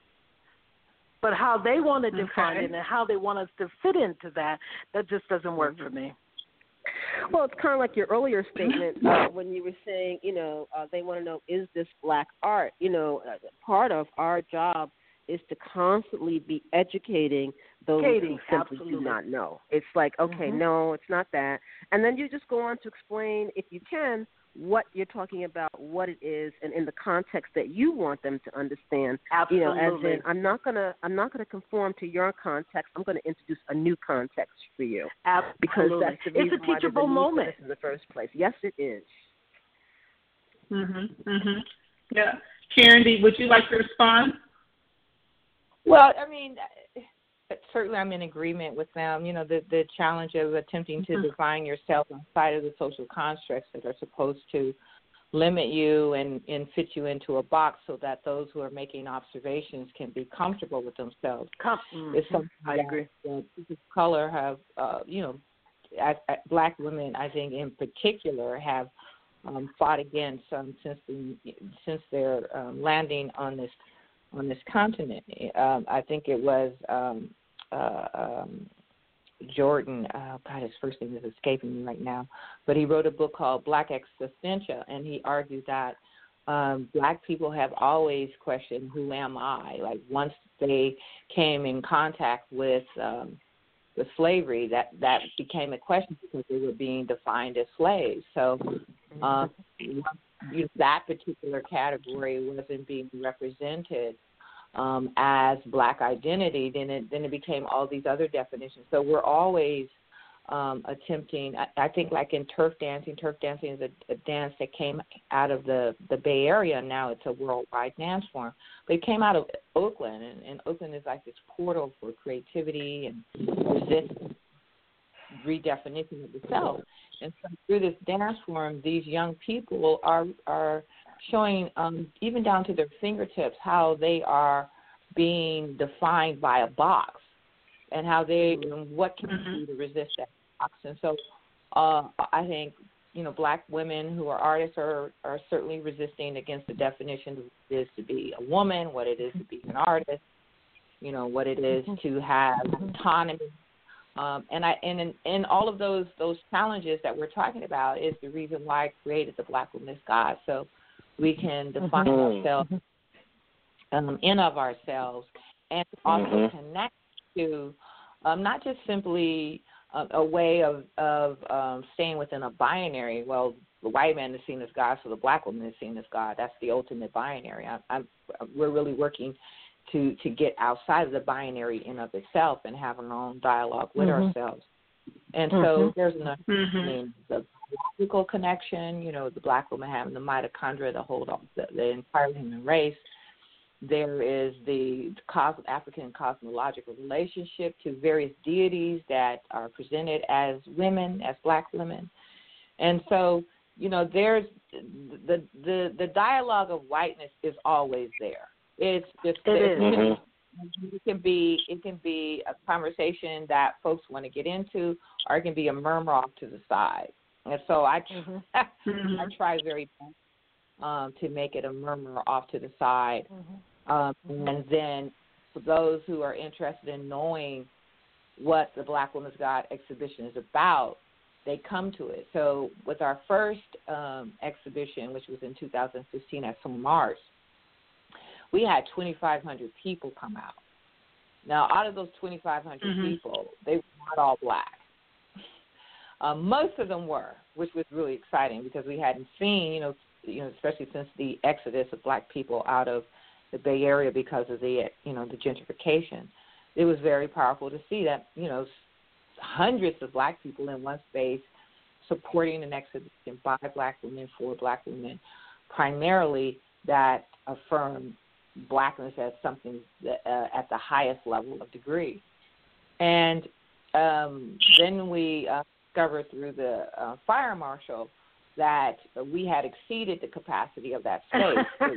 But how they want to define okay. it and how they want us to fit into that, that just doesn't work mm-hmm. for me. Well, it's kind of like your earlier statement uh, when you were saying, you know, uh, they want to know, is this Black art? You know, uh, part of our job is to constantly be educating those Katie, who simply absolutely. do not know. It's like, okay, mm-hmm. no, it's not that. And then you just go on to explain, if you can, what you're talking about, what it is, and in the context that you want them to understand. Absolutely. You know, as in, I'm not gonna, I'm not gonna conform to your context. I'm gonna introduce a new context for you. Absolutely. Because that's the reason it's a teachable why there's a need moment for this in the first place. Yes, it is. Mhm. Mhm. Yeah. Karen, would you like to respond? Well, I mean, certainly I'm in agreement with them. You know, the the challenge of attempting to Mm-hmm. define yourself outside of the social constructs that are supposed to limit you and, and fit you into a box so that those who are making observations can be comfortable with themselves. Com- mm-hmm. It's something I that, agree. that people of color have, uh, you know, at, at black women, I think in particular, have um, fought against um, since the, since their um, landing on this on this continent. Um, I think it was um, uh, um, Jordan, oh God, his first name is escaping me right now, but he wrote a book called Black Existentia, and he argued that um, black people have always questioned, who am I? Like once they came in contact with um, with slavery, that, that became a question because they were being defined as slaves. So um, you know, that particular category wasn't being represented Um, as black identity, then it then it became all these other definitions. So we're always um, attempting. I, I think, like in turf dancing, turf dancing is a, a dance that came out of the, the Bay Area. Now it's a worldwide dance form, but it came out of Oakland, and, and Oakland is like this portal for creativity and resistance, redefinition of the self. And so through this dance form, these young people are are showing, um, even down to their fingertips, how they are being defined by a box and how they, and what can Mm-hmm. you do to resist that box. And so uh, I think, you know, black women who are artists are, are certainly resisting against the definition of what it is to be a woman, what it is to be an artist, you know, what it is to have autonomy. Um, and I and in, in all of those those challenges that we're talking about is the reason why I created the Black Womanist God. So we can define Mm-hmm. ourselves um, in of ourselves and also Mm-hmm. connect to um, not just simply a, a way of, of um, staying within a binary. Well, the white man is seen as God, so the black woman is seen as God. That's the ultimate binary. I, I'm, we're really working to, to get outside of the binary in of itself and have our own dialogue with Mm-hmm. ourselves. And Mm-hmm. so there's another, Mm-hmm. I mean, the biological connection, you know, the black woman having the mitochondria that hold up the, the entire human race. There is the cos- African cosmological relationship to various deities that are presented as women, as black women. And so, you know, there's the the, the dialogue of whiteness is always there. It's just It it's, is. Mm-hmm. it can be it can be a conversation that folks want to get into, or it can be a murmur off to the side. And so I Mm-hmm. I try very much um, to make it a murmur off to the side. Mm-hmm. Um, and then for those who are interested in knowing what the Black Woman's God exhibition is about, they come to it. So with our first um, exhibition, which was in two thousand fifteen at Summer Mars, we had twenty-five hundred people come out. Now, out of those twenty-five hundred Mm-hmm. people, they were not all black. Um, most of them were, which was really exciting because we hadn't seen, you know, you know, especially since the exodus of black people out of the Bay Area because of the, you know, the gentrification. It was very powerful to see that, you know, hundreds of black people in one space supporting an exhibition by black women for black women, primarily that affirm blackness as something that, uh, at the highest level of degree. And um, then we uh, discovered through the uh, fire marshal that we had exceeded the capacity of that space.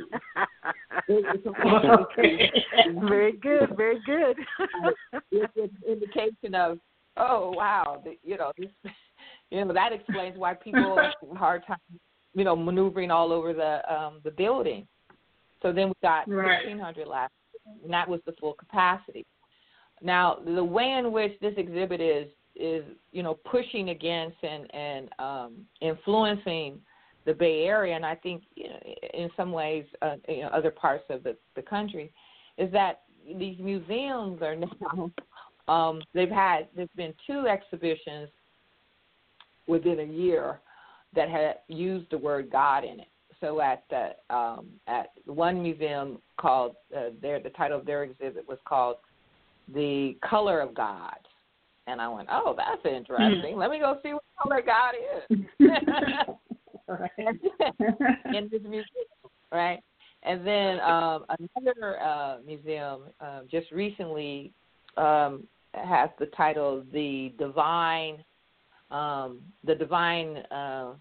Very good, very good. It's an indication of, oh wow, the, you know, this, you know, that explains why people have a hard time, you know, maneuvering all over the um, the building. So then we got Right. fifteen hundred last, and that was the full capacity. Now, the way in which this exhibit is is you know pushing against and and um, influencing the Bay Area, and I think you know, in some ways uh, you know, other parts of the, the country, is that these museums are now um, they've had there's been two exhibitions within a year that had used the word God in it. So at the um, at one museum called uh, their the title of their exhibit was called The Color of God. And I went, oh, that's interesting. Let me go see what color God is. In this museum, right? And then um, another uh, museum uh, just recently um, has the title "The Divine, um, the Divine, uh,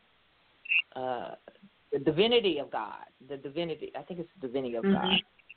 uh, the Divinity of God." The divinity, I think it's the Divinity of mm-hmm. God,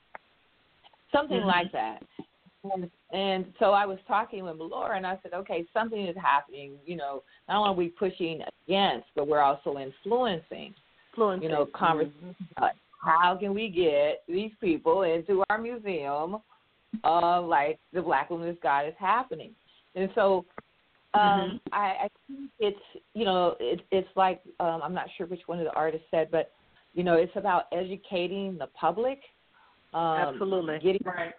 something mm-hmm. like that. And, and so I was talking with Laura, and I said, "Okay, something is happening. You know, not only are we pushing against, but we're also influencing. Influencing. You know, conversation. Mm-hmm. How can we get these people into our museum, uh, like the Black Women's God is happening?" And so um, mm-hmm. I, I think it's, you know, it, it's like, um, I'm not sure which one of the artists said, but, you know, it's about educating the public. Um, Absolutely. Getting, right.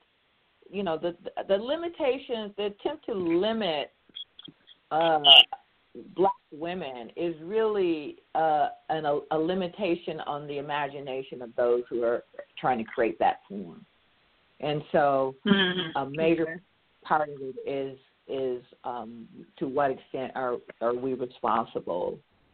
You know, the, the limitations, the attempt to limit uh, Black women is really uh, an, a, a limitation on the imagination of those who are trying to create that form. And so mm-hmm. a major part of it is is um, to what extent are, are we responsible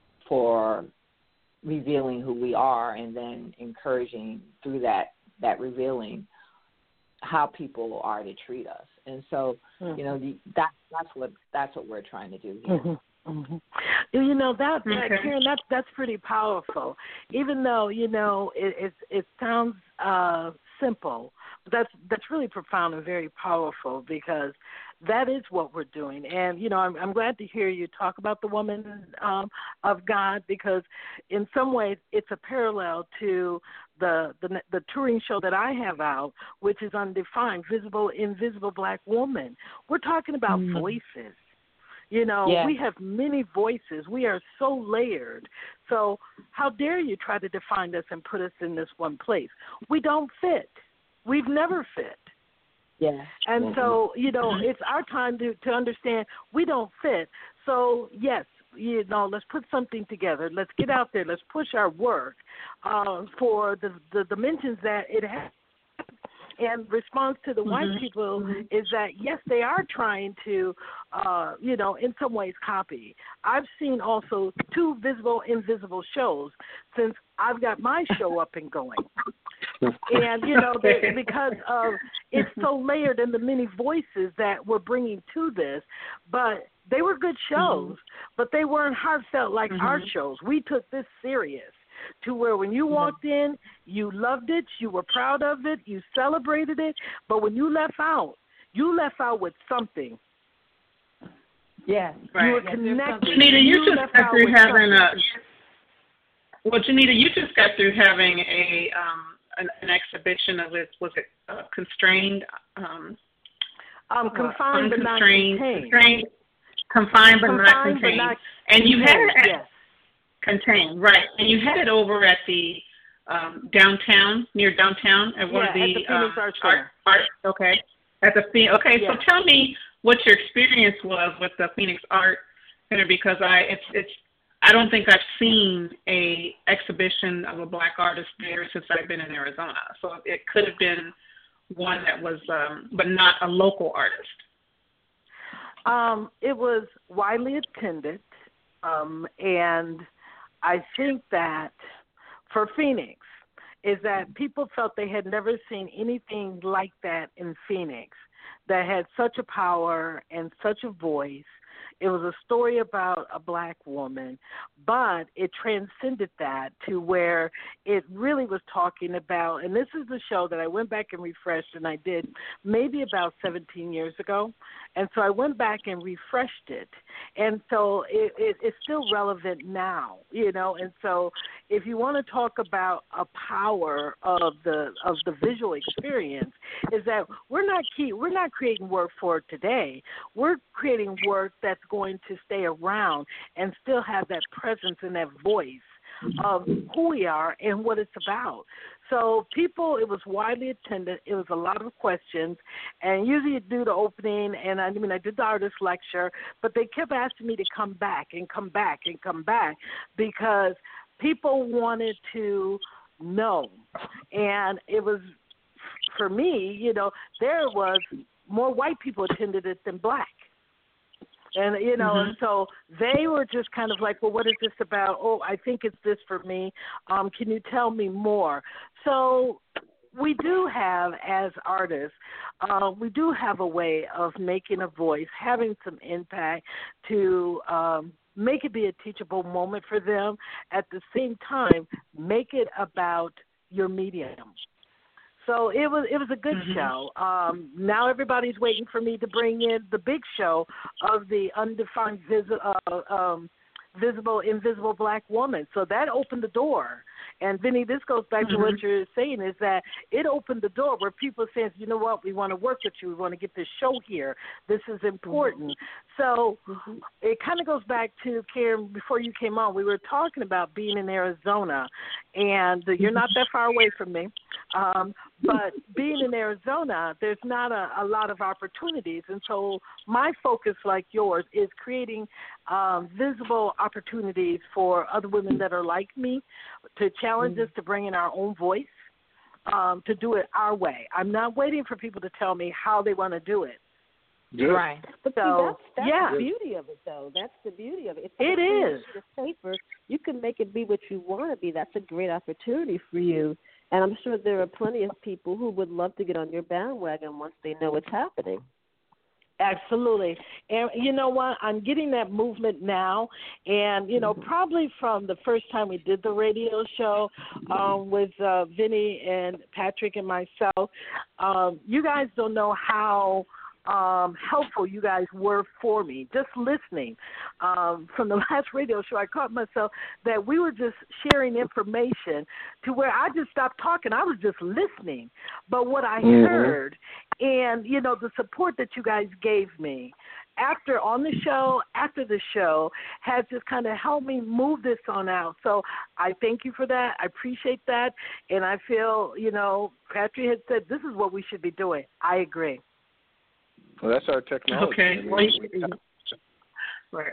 for revealing who we are, and then encouraging through that, that revealing how people are to treat us. And so, mm-hmm. you know, the, that, that's what that's what we're trying to do here. Mm-hmm. Mm-hmm. You know that, that okay. Karen, that's that's pretty powerful. Even though you know it it, it sounds uh, simple, but that's that's really profound and very powerful, because that is what we're doing. And you know, I'm, I'm glad to hear you talk about the woman um, of God, because in some ways it's a parallel to the, the the touring show that I have out, which is Undefined: Visible, Invisible Black Woman. We're talking about mm-hmm. voices. You know, yeah. we have many voices. We are so layered. So how dare you try to define us and put us in this one place? We don't fit. We've never fit. Yeah. And mm-hmm. so, you know, it's our time to, to understand we don't fit. So, yes, you know, let's put something together. Let's get out there. Let's push our work uh, for the, the dimensions that it has. And response to the mm-hmm. white people mm-hmm. is that, yes, they are trying to, uh, you know, in some ways copy. I've seen also two visible, invisible shows since I've got my show up and going. And, you know, they, because of it's so layered in the many voices that we're bringing to this. But they were good shows, mm-hmm. but they weren't heartfelt like mm-hmm. our shows. We took this serious, to where when you walked in, you loved it, you were proud of it, you celebrated it, but when you left out, you left out with something. Yeah, right. You were yes, connected. Janita, you, you just got through having a, well, Janita, you just got through having a um, an, an exhibition of it, was it uh, constrained? Um, um, confined uh, but not contained. Constrained, confined but confined not contained. But not and you had it at, yes. Contained, right. And you had it over at the um, downtown, near downtown, at one yeah, of the, at the Phoenix um, Art art, art, okay. At the Phoenix, okay, yeah. so tell me what your experience was with the Phoenix Art Center, because I, it's, it's, I don't think I've seen a exhibition of a Black artist there since I've been in Arizona. So it could have been one that was, um, but not a local artist. Um, it was widely attended, um, and I think that for Phoenix is that people felt they had never seen anything like that in Phoenix, that had such a power and such a voice. It was a story about a Black woman, but it transcended that to where it really was talking about, and this is the show that I went back and refreshed, and I did maybe about seventeen years ago. And so I went back and refreshed it. And so it, it, it's still relevant now, you know. And so if you want to talk about a power of the of the visual experience, is that we're not key, we're not creating work for today. We're creating work that's going to stay around and still have that presence and that voice of who we are and what it's about. So people, it was widely attended. It was a lot of questions, and usually you do the opening, and I mean, I did the artist lecture, but they kept asking me to come back and come back and come back because people wanted to know. And it was, for me, you know, there was more white people attended it than Black. And, you know, Mm-hmm. and so they were just kind of like, well, what is this about? Oh, I think it's this for me. Um, can you tell me more? So we do have, as artists, uh, we do have a way of making a voice, having some impact to um, make it be a teachable moment for them. At the same time, make it about your medium. So it was it was a good Mm-hmm. show. Um, now everybody's waiting for me to bring in the big show of the undefined, visi- uh, um, visible, invisible black woman. So that opened the door. And, Vinny, this goes back to what you're saying, is that it opened the door where people are saying, you know what, we want to work with you. We want to get this show here. This is important. So it kind of goes back to, Karen, before you came on, we were talking about being in Arizona, and you're not that far away from me. Um, but being in Arizona, there's not a, a lot of opportunities. And so my focus, like yours, is creating um, visible opportunities for other women that are like me, to challenge us to bring in our own voice, um, to do it our way. I'm not waiting for people to tell me how they want to do it. Good. Right. But see, So, that's, that's yeah. the beauty of it, though. That's the beauty of it. If It it's is. the paper, you can make it be what you want to be. That's a great opportunity for you. And I'm sure there are plenty of people who would love to get on your bandwagon once they know what's happening. Absolutely. And you know what? I'm getting that movement now. And, you know, Mm-hmm. probably from the first time we did the radio show um, with uh, Vinny and Patrick and myself, um, you guys don't know how um, helpful you guys were for me, just listening. Um, from the last radio show, I caught myself that we were just sharing information to where I just stopped talking. I was just listening. But what I Mhm. heard, and, you know, the support that you guys gave me after on the show, after the show, has just kind of helped me move this on out. So I thank you for that. I appreciate that. And I feel, you know, Patrick had said this is what we should be doing. I agree. Well, that's our technology. Okay. I mean, Well, you- we- Right.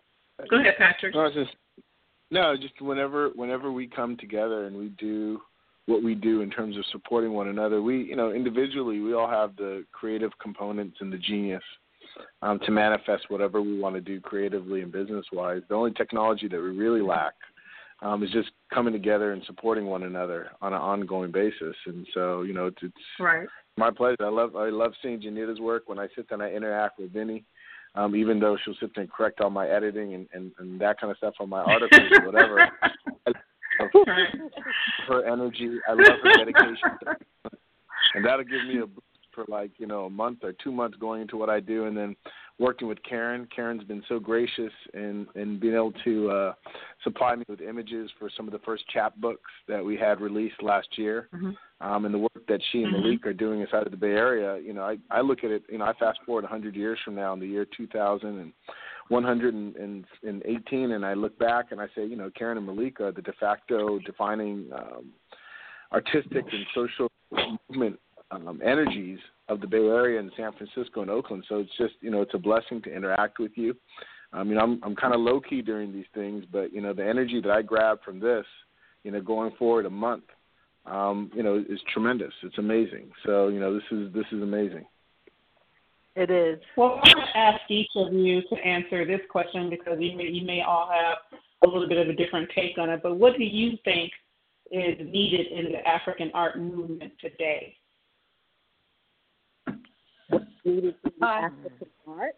Go ahead, Patrick. No, it's just no, just whenever whenever we come together and we do what we do in terms of supporting one another, we you know individually we all have the creative components and the genius um, to manifest whatever we want to do creatively and business wise. The only technology that we really lack um, is just coming together and supporting one another on an ongoing basis. And so you know it's, it's Right. my pleasure. I love I love seeing Janita's work. When I sit there and I interact with Vinny, um, even though she'll sit there and correct all my editing and, and, and that kind of stuff on my articles or whatever. I love her energy. I love her dedication. And that'll give me a boost for like, you know, a month or two months going into what I do. And then working with Karen. Karen's been so gracious in, in being able to uh, supply me with images for some of the first chapbooks that we had released last year. Mm-hmm. Um, and the work that she and Malik are doing inside of the Bay Area, you know, I, I look at it, you know, I fast forward one hundred years from now in the year two thousand and one hundred eighteen, and I look back and I say, you know, Karen and Malik are the de facto defining um, artistic and social movement um, energies of the Bay Area and San Francisco and Oakland. So it's just, you know, it's a blessing to interact with you. I mean, I'm I'm kind of low key during these things, but you know, the energy that I grab from this, you know, going forward a month, um, you know, is tremendous. It's amazing. So you know, this is this is amazing. It is. Well, I'm going to ask each of you to answer this question because you may, you may all have a little bit of a different take on it. But what do you think is needed in the African art movement today? What's needed in the Uh, African art?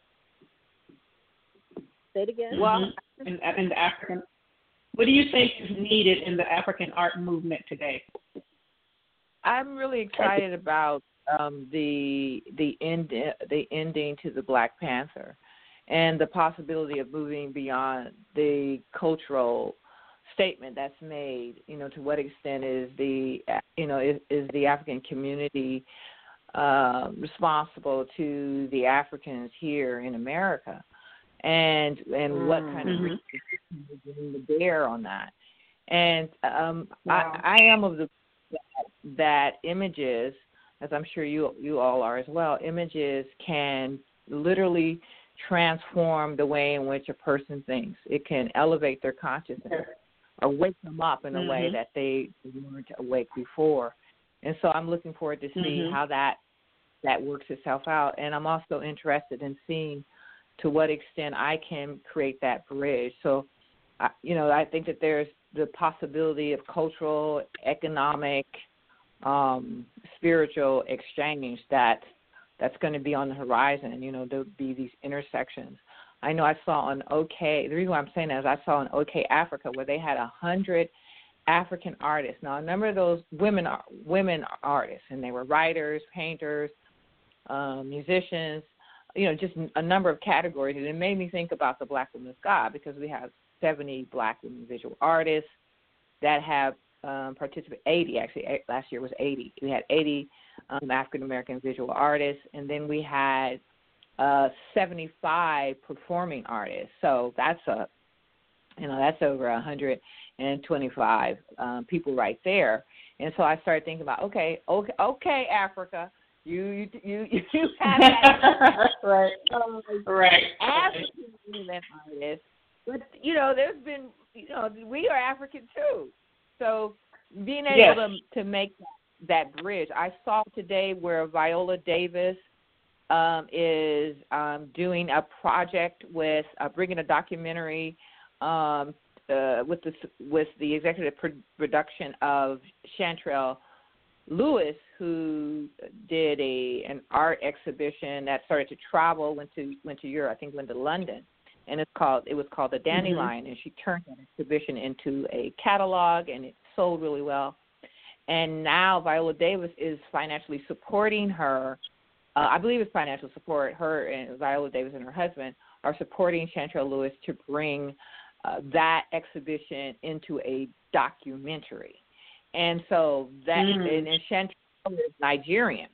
Say it again. Well, in, in the African, what do you think is needed in the African art movement today? I'm really excited about um, the the end the ending to the Black Panther, and the possibility of moving beyond the cultural statement that's made. You know, to what extent is the you know is, is the African community uh, responsible to the Africans here in America, and and mm-hmm. what kind of research is bring to bear on that. And um, wow. I, I am of the that, that images, as I'm sure you you all are as well, images can literally transform the way in which a person thinks. It can elevate their consciousness or wake them up in a mm-hmm. way that they weren't awake before. And so I'm looking forward to seeing mm-hmm. how that that works itself out. And I'm also interested in seeing to what extent I can create that bridge. So, I, you know, I think that there's the possibility of cultural, economic, um, spiritual exchange that that's going to be on the horizon. You know, there'll be these intersections. I know I saw on OK, the reason why I'm saying that is I saw on OK Africa where they had a hundred African artists. Now, a number of those women are women artists, and they were writers, painters, um, musicians, you know, just a number of categories. And it made me think about the Black Women's God, because we have seventy Black women visual artists that have um, participated, eighty actually, last year was eighty. We had eighty um, African-American visual artists, and then we had uh, seventy-five performing artists. So that's a, you know, that's over one hundred twenty-five um, people right there. And so I started thinking about, okay, okay, okay, Africa, you you you you have that right, um, right, African women artists, but you know, there's been, you know, we are African too. So being able yes. to to make that bridge, I saw today where Viola Davis um, is um, doing a project with uh, bringing a documentary. Um, Uh, with the with the executive production of Chantrell Lewis, who did a an art exhibition that started to travel, went to went to Europe, I think went to London, and it's called it was called the Dandelion, mm-hmm. and she turned that exhibition into a catalog, and it sold really well. And now Viola Davis is financially supporting her. Uh, I believe it's financial support. Her and Viola Davis and her husband are supporting Chantrell Lewis to bring Uh, that exhibition into a documentary. And so that, mm. and, and Chantrell is Nigerian.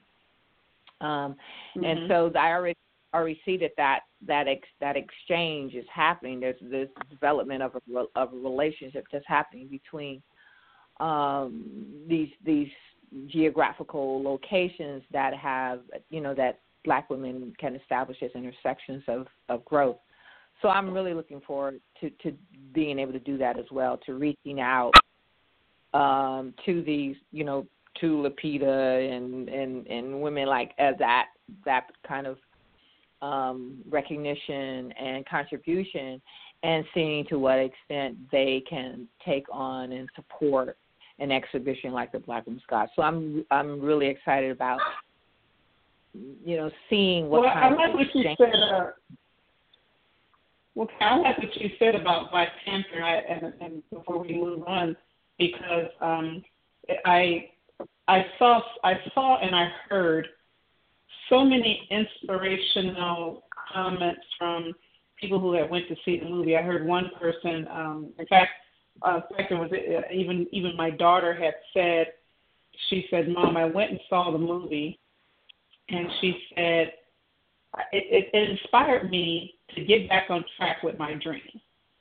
Um, mm-hmm. And so I already already see that that, that, ex, that exchange is happening. There's this development of a, of a relationship that's happening between um, these these geographical locations that have, you know, that Black women can establish as intersections of, of growth. So I'm really looking forward to, to being able to do that as well, to reaching out um, to these, you know, to Lupita and, and, and women like uh, that, that kind of um, recognition and contribution, and seeing to what extent they can take on and support an exhibition like the Black Women's God. So I'm I'm really excited about, you know, seeing what well, kind I like of what you said. Uh, Well, I like what you said about Black Panther, I, and, and before we move on, because um, I I saw I saw and I heard so many inspirational comments from people who had went to see the movie. I heard one person, um, in fact, uh, second was it, even even my daughter had said, she said, "Mom, I went and saw the movie," and she said, it, it, it inspired me to get back on track with my dream.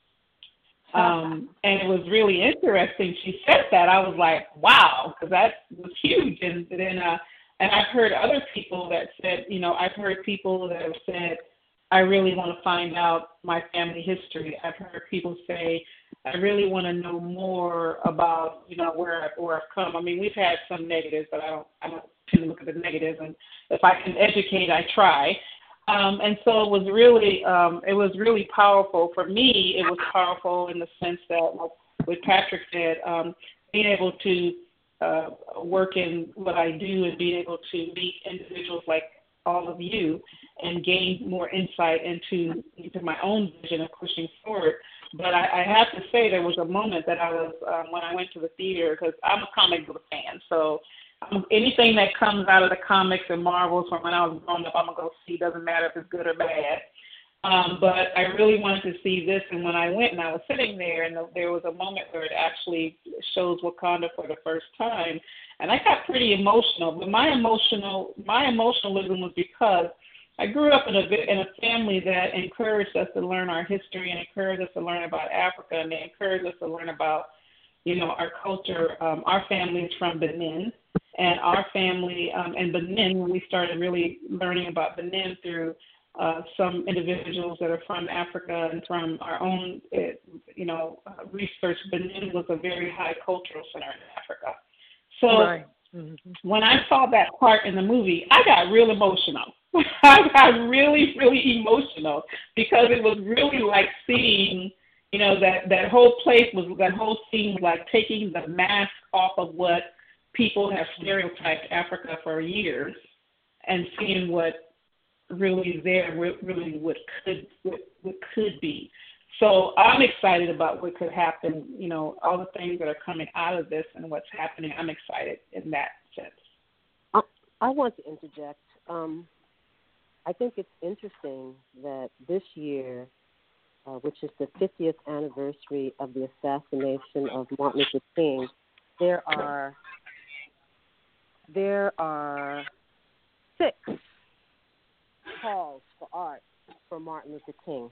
Um, and it was really interesting. She said that. I was like, wow, because that was huge. And then, uh, and I've heard other people that said, you know, I've heard people that have said, I really want to find out my family history. I've heard people say, I really want to know more about, you know, where, I, where I've come. I mean, we've had some negatives, but I don't, I don't tend to look at the negatives. And if I can educate, I try. Um, and so it was really, um, it was really powerful for me. It was powerful in the sense that, like what Patrick said, um, being able to uh, work in what I do and being able to meet individuals like all of you and gain more insight into into my own vision of pushing forward. But I, I have to say, there was a moment that I was um, when I went to the theater, because I'm a comic book fan, so. Um, anything that comes out of the comics and Marvels from when I was growing up, I'm going to go see. Doesn't matter if it's good or bad. Um, but I really wanted to see this, and when I went and I was sitting there, and there was a moment where it actually shows Wakanda for the first time, and I got pretty emotional. But my emotional, my emotionalism was because I grew up in a in a family that encouraged us to learn our history and encouraged us to learn about Africa, and they encouraged us to learn about, you know, our culture. Um, our family is from Benin. And our family um, in Benin, when we started really learning about Benin through uh, some individuals that are from Africa and from our own, uh, you know, uh, research, Benin was a very high cultural center in Africa. So right. mm-hmm. when I saw that part in the movie, I got real emotional. I got really, really emotional because it was really like seeing, you know, that, that whole place was, that whole scene was like taking the mask off of what people have stereotyped Africa for years and seeing what really is there, really what could, what, what could be. So I'm excited about what could happen, you know, all the things that are coming out of this and what's happening. I'm excited in that sense. I, I want to interject. Um, I think it's interesting that this year, uh, which is the fiftieth anniversary of the assassination of Martin Luther King, there are there are six calls for art for Martin Luther King.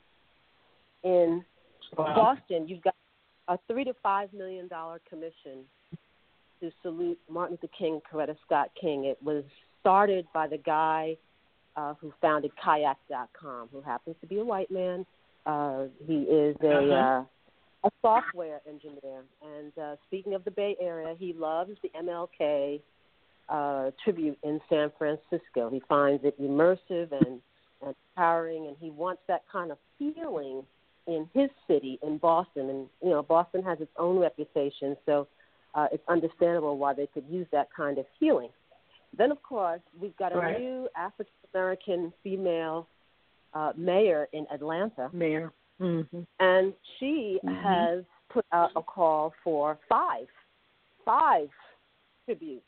In Boston, you've got a three to five million dollar commission to salute Martin Luther King, Coretta Scott King. It was started by the guy uh, who founded kayak dot com, who happens to be a white man. Uh, he is a uh, a software engineer. And uh, speaking of the Bay Area, he loves the M L K uh, tribute in San Francisco. He finds it immersive and, and empowering, and he wants that kind of feeling in his city, in Boston. And, you know, Boston has its own reputation, so uh, it's understandable why they could use that kind of healing. Then, of course, we've got a right. new African-American female uh, mayor in Atlanta. Mayor. Mm-hmm. And she mm-hmm. has put out a call for five, five tributes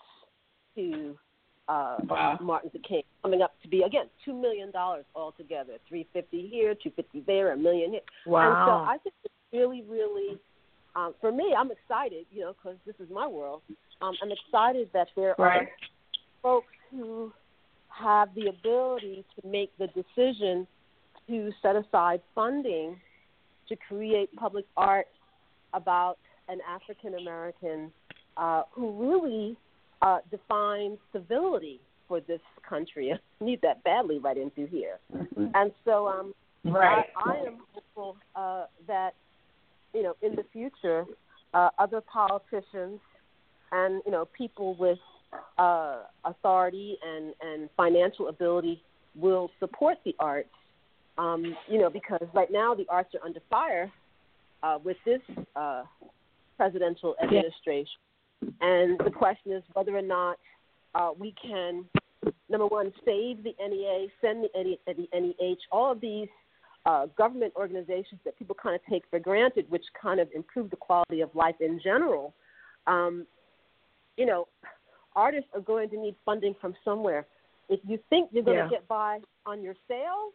to uh, wow. Martin Luther King, coming up to be, again, two million dollars altogether, three hundred fifty here, two hundred fifty there, a million here. Wow. And so I think it's really, really, um, for me, I'm excited, you know, because this is my world. Um, I'm excited that there right. are folks who have the ability to make the decision to set aside funding to create public art about an African American uh, who really uh, defines civility for this country. I need that badly right into here. Mm-hmm. And so um, right. I, I am hopeful uh, that, you know, in the future, uh, other politicians and, you know, people with uh, authority and, and financial ability will support the arts. Um, you know, because right now the arts are under fire uh, with this uh, presidential administration. Yeah. And the question is whether or not uh, we can, number one, save the N E A, send the, the N E H, all of these uh, government organizations that people kind of take for granted, which kind of improve the quality of life in general. Um, you know, artists are going to need funding from somewhere. If you think you're going to yeah. get by on your sales,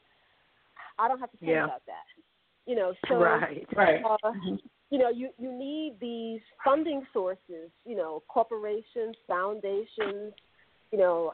I don't have to think yeah. about that. You know, so right, right. Uh, mm-hmm. you know, you, you need these funding sources, you know, corporations, foundations, you know,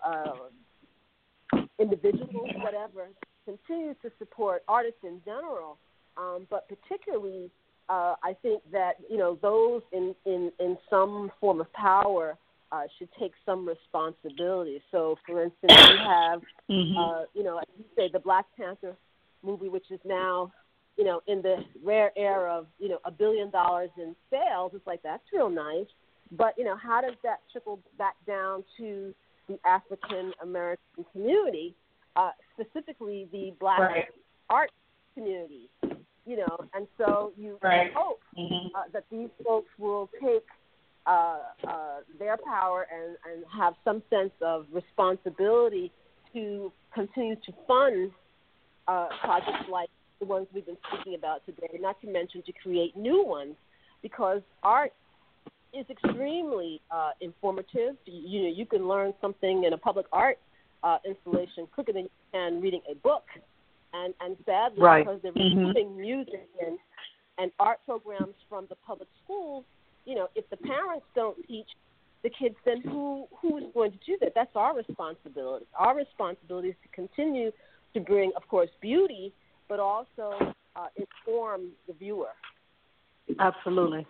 uh, individuals, whatever, continue to support artists in general. Um, but particularly, uh, I think that, you know, those in, in, in some form of power uh, should take some responsibility. So, for instance, you have, mm-hmm. uh, you know, as you say, the Black Panther movie, which is now, you know, in the rare air of, you know, a billion dollars in sales. It's like, that's real nice. But, you know, how does that trickle back down to the African-American community, uh, specifically the Black right. art community? You know, and so you right. hope mm-hmm. uh, that these folks will take uh, uh, their power and, and have some sense of responsibility to continue to fund Uh, projects like the ones we've been speaking about today, not to mention to create new ones, because art is extremely uh, informative. You, you know, you can learn something in a public art uh, installation quicker than you can reading a book. And, and sadly, right. because they're mm-hmm. removing music and, and art programs from the public schools, you know, if the parents don't teach the kids, then who who is going to do that? That's our responsibility. Our responsibility is to continue to bring, of course, beauty, but also uh, inform the viewer. Absolutely.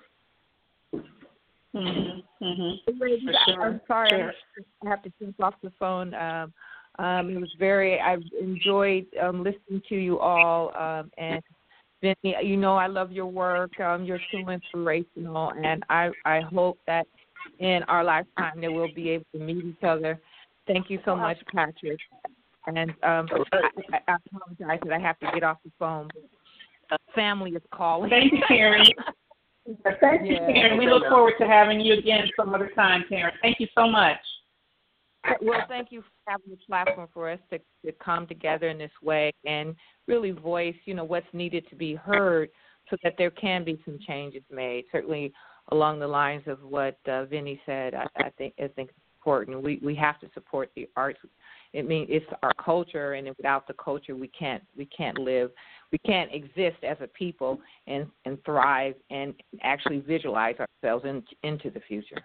Mm-hmm. Mm-hmm. Ladies, sure. I'm sorry, sure. I have to jump off the phone. Um, um, it was very, I enjoyed um, listening to you all, um, and Vinny, you know I love your work. Um, you're too inspirational, and I, I hope that in our lifetime that we'll be able to meet each other. Thank you so much, Patrick. And um, I, I apologize that I have to get off the phone. Uh, family is calling. Thank you, Karen. Thank you, Yeah. Karen. We look forward to having you again some other time, Karen. Thank you so much. Well, thank you for having the platform for us to, to come together in this way and really voice, you know, what's needed to be heard so that there can be some changes made. Certainly along the lines of what uh, Vinny said, I, I think I think it's important. We we have to support the arts. It means it's our culture, and without the culture, we can't we can't live, we can't exist as a people and, and thrive and actually visualize ourselves in, into the future.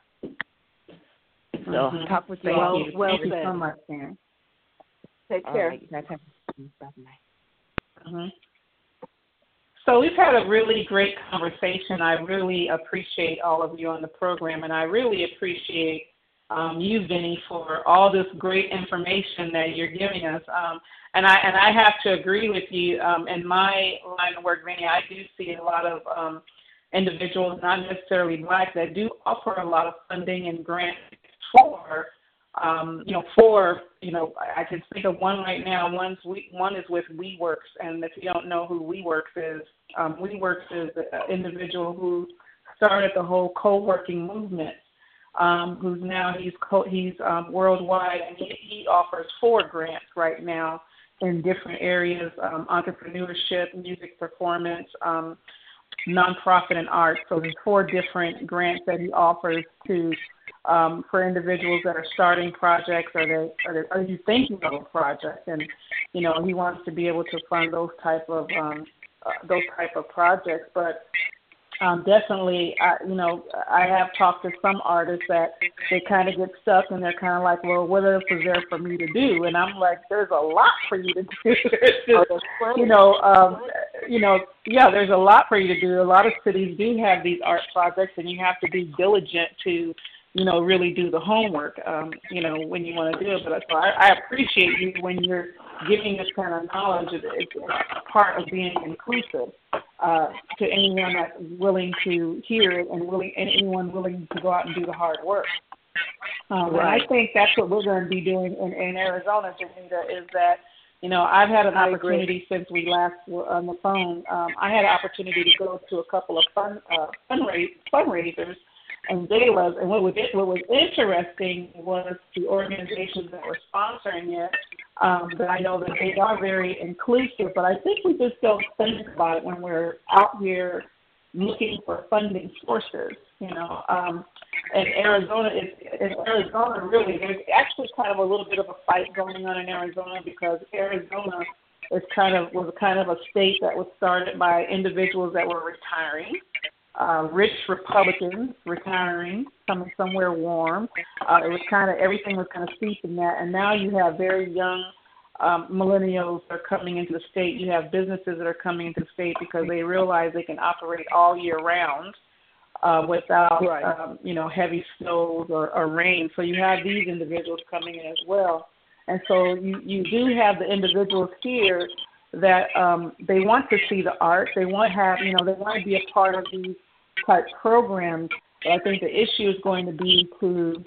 So Mm-hmm. talk with you. Well, Thank well you said. so much, Karen. Take All care. right. That's bye-bye. Mm-hmm. So we've had a really great conversation. I really appreciate all of you on the program, and I really appreciate um, you, Vinny, for all this great information that you're giving us. Um, and I and I have to agree with you. Um, in my line of work, Vinny, I do see a lot of um, individuals, not necessarily black, that do offer a lot of funding and grants for, um, you know, for, you know, I can think of one right now. One's we, one is with WeWorks, and if you don't know who WeWorks is, um, WeWorks is an individual who started the whole co-working movement. Um, who's now he's co- he's um, worldwide, and he, he offers four grants right now in different areas: um, entrepreneurship, music performance, um, nonprofit, and art. So there's four different grants that he offers to um, for individuals that are starting projects, or they or, they, are you thinking of a project, and you know he wants to be able to fund those type of um, uh, those type of projects, but. Um, definitely, I, you know, I have talked to some artists that they kind of get stuck and they're kind of like, well, what else is there for me to do? And I'm like, there's a lot for you to do. It's just, you know, um, you know, yeah, there's a lot for you to do. A lot of cities do have these art projects, and you have to be diligent to, you know, really do the homework, um, you know, when you want to do it. But so I, I appreciate you when you're giving this kind of knowledge. It's, it's part of being inclusive. Uh, to anyone that's willing to hear it and willing, and anyone willing to go out and do the hard work. Um, right. And I think that's what we're going to be doing in, in Arizona, Janita, is that, you know, I've had an I opportunity agree. since we last were on the phone. Um, I had an opportunity to go to a couple of fun, uh, fundraise, fundraisers and galas, and what was, what was interesting was the organizations that were sponsoring it. Um, but I know that they are very inclusive, but I think we just don't think about it when we're out here looking for funding sources, you know. Um, and Arizona is, in Arizona really, there's actually kind of a little bit of a fight going on in Arizona, because Arizona is kind of, was kind of a state that was started by individuals that were retiring. Uh, rich Republicans retiring, coming somewhere warm. Uh, it was kind of, everything was kind of steeped in that. And now you have very young um, millennials that are coming into the state. You have businesses that are coming into the state because they realize they can operate all year round uh, without, right. um, you know, heavy snows or, or rain. So you have these individuals coming in as well. And so you, you do have the individuals here that um, they want to see the art. They want to have, you know, they want to be a part of these type programs. But I think the issue is going to be to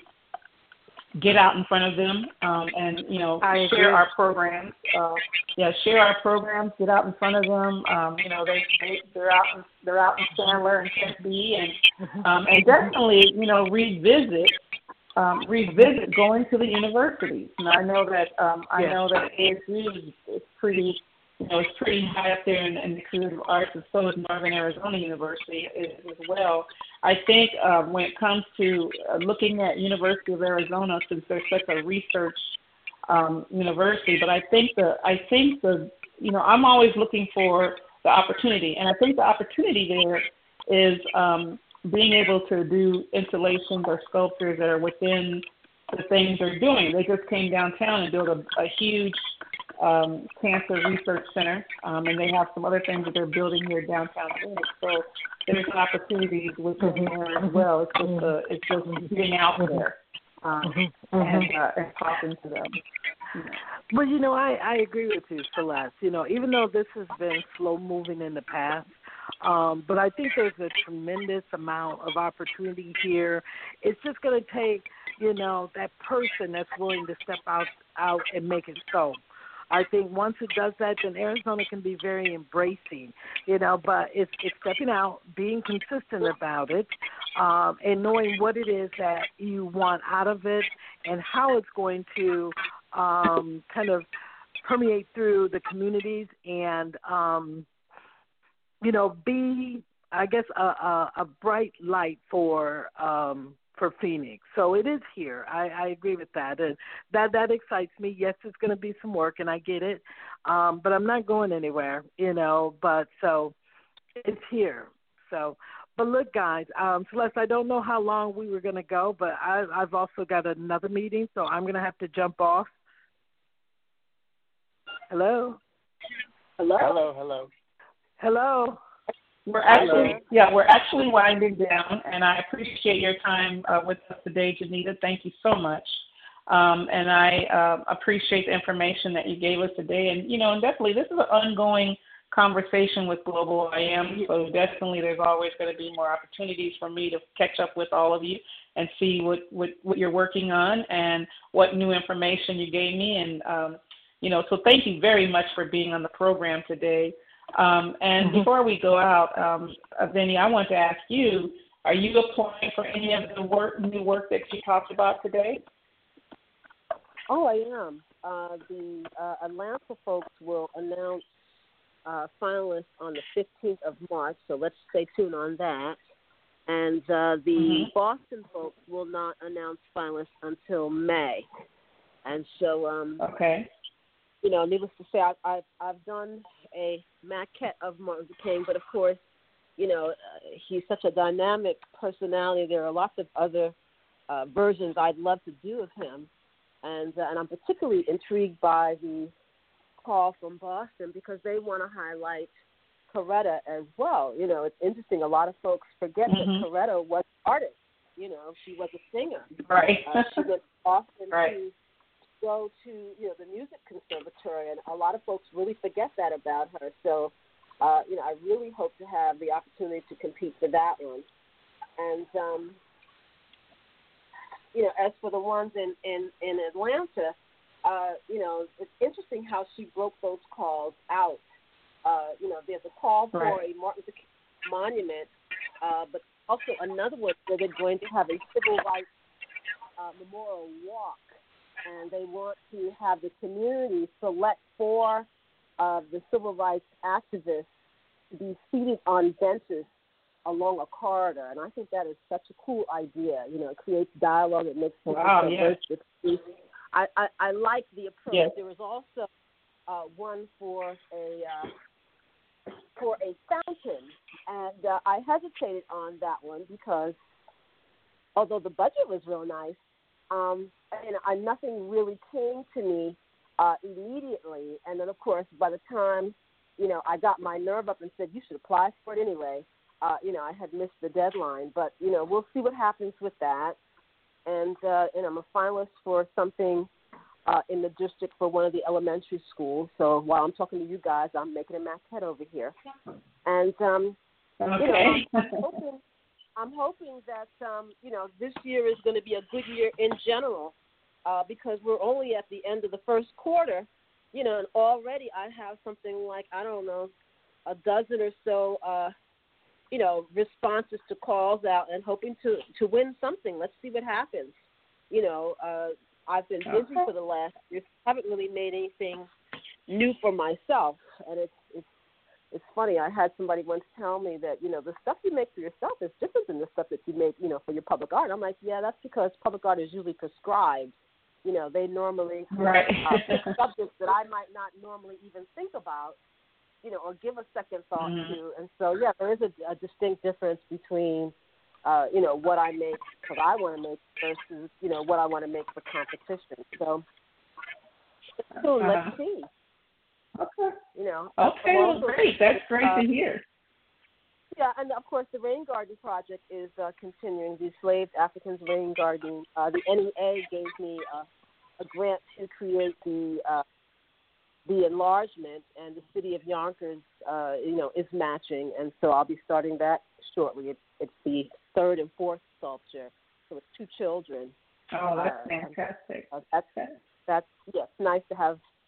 get out in front of them um, and, you know, I share agree. our programs. Uh, yeah, share our programs. Get out in front of them. Um, you know, they, they they're out in, they're out in Chandler and Tempe, and um, and definitely, you know, revisit. Um, revisit going to the universities. And I know that um, I yeah. know that A S U is, is pretty. You know, it's pretty high up there in, in the creative arts, and so is Northern Arizona University as, as well. I think uh, when it comes to uh, looking at University of Arizona, since they're such a research um, university, but I think the I think the you know I'm always looking for the opportunity, and I think the opportunity there is um, being able to do installations or sculptures that are within the things they're doing. They just came downtown and built a, a huge Um, cancer research center, um, and they have some other things that they're building here downtown Phoenix. So there's opportunities within there as well. It's just uh, it's just getting out there um, and, uh, and talking to them. Well, you know, I, I agree with you, Celeste. You know, even though this has been slow moving in the past, um, but I think there's a tremendous amount of opportunity here. It's just going to take, you know, that person that's willing to step out out and make it so. I think once it does that, then Arizona can be very embracing, you know, but it's, it's stepping out, being consistent about it, um, and knowing what it is that you want out of it and how it's going to um, kind of permeate through the communities and, um, you know, be, I guess, a, a, a bright light for um, for Phoenix. So it is here. I, I agree with that. And that that excites me. Yes, it's going to be some work, and I get it. Um, but I'm not going anywhere, you know. But so it's here. So, but look, guys, um, Celeste, I don't know how long we were going to go, but I, I've also got another meeting, so I'm going to have to jump off. Hello? Hello? Hello, hello. Hello? We're actually, yeah, we're actually winding down, and I appreciate your time uh, with us today, Janita. Thank you so much. Um, and I uh, appreciate the information that you gave us today. And, you know, and definitely this is an ongoing conversation with Global I Am, so definitely there's always going to be more opportunities for me to catch up with all of you and see what, what, what you're working on and what new information you gave me. And, um, you know, so thank you very much for being on the program today. Um, and mm-hmm. before we go out, um, Vinny, I want to ask you, are you applying for any of the work, new work that you talked about today? Oh, I am. Uh, the uh, Atlanta folks will announce uh, finalists on the fifteenth of March, so let's stay tuned on that. And uh, the mm-hmm. Boston folks will not announce finalists until May. And so, um, okay. you know, needless to say, I've, I've, I've done a maquette of Martin Luther King, but of course, you know, uh, he's such a dynamic personality. There are lots of other uh, versions I'd love to do of him. And uh, and I'm particularly intrigued by the call from Boston because they want to highlight Coretta as well. You know, it's interesting. A lot of folks forget mm-hmm. that Coretta was an artist. You know, she was a singer. Right. Uh, she went to Boston right. to go to, you know, the music conservatory, and a lot of folks really forget that about her. So, uh, you know, I really hope to have the opportunity to compete for that one. And, um, you know, as for the ones in, in, in Atlanta, uh, you know, it's interesting how she broke those calls out. Uh, you know, there's a call for right. a Martin Luther King monument, uh, but also another one where they're going to have a civil rights uh, memorial walk, and they want to have the community select four of the civil rights activists to be seated on benches along a corridor, and I think that is such a cool idea. You know, it creates dialogue. It makes people wow, yes. I, I, I like the approach. Yes. There was also uh, one for a uh, for a fountain, and uh, I hesitated on that one because although the budget was real nice, um, and I, nothing really came to me uh, immediately. And then, of course, by the time you know I got my nerve up and said you should apply for it anyway. Uh, you know, I had missed the deadline, but, you know, we'll see what happens with that. And, uh, and I'm a finalist for something uh, in the district for one of the elementary schools. So while I'm talking to you guys, I'm making a maquette over here. And, um, okay. you know, I'm hoping, I'm hoping that, um, you know, this year is going to be a good year in general uh, because we're only at the end of the first quarter, you know, and already I have something like, I don't know, a dozen or so uh you know, responses to calls out and hoping to, to win something. Let's see what happens. You know, uh, I've been busy for the last year. Haven't really made anything new for myself. And it's, it's, it's funny. I had somebody once tell me that, you know, the stuff you make for yourself is different than the stuff that you make, you know, for your public art. I'm like, yeah, that's because public art is usually prescribed. You know, they normally right. uh, pick subjects that I might not normally even think about, you know, or give a second thought mm-hmm. to. And so, yeah, there is a, a distinct difference between, uh, you know, what I make, what I want to make versus, you know, what I want to make for competition. So, so uh, let's see. Okay. You know. Okay, well, great. That's great uh, to hear. Yeah, and, of course, the Rain Garden Project is uh, continuing. The Enslaved Africans Rain Garden. Uh, the N E A gave me uh, a grant to create the uh, the enlargement, and the city of Yonkers, uh, you know, is matching, and so I'll be starting that shortly. It, it's the third and fourth sculpture, so it's two children. Oh, that's uh, fantastic. Uh, that's, that's, yeah, it's nice to have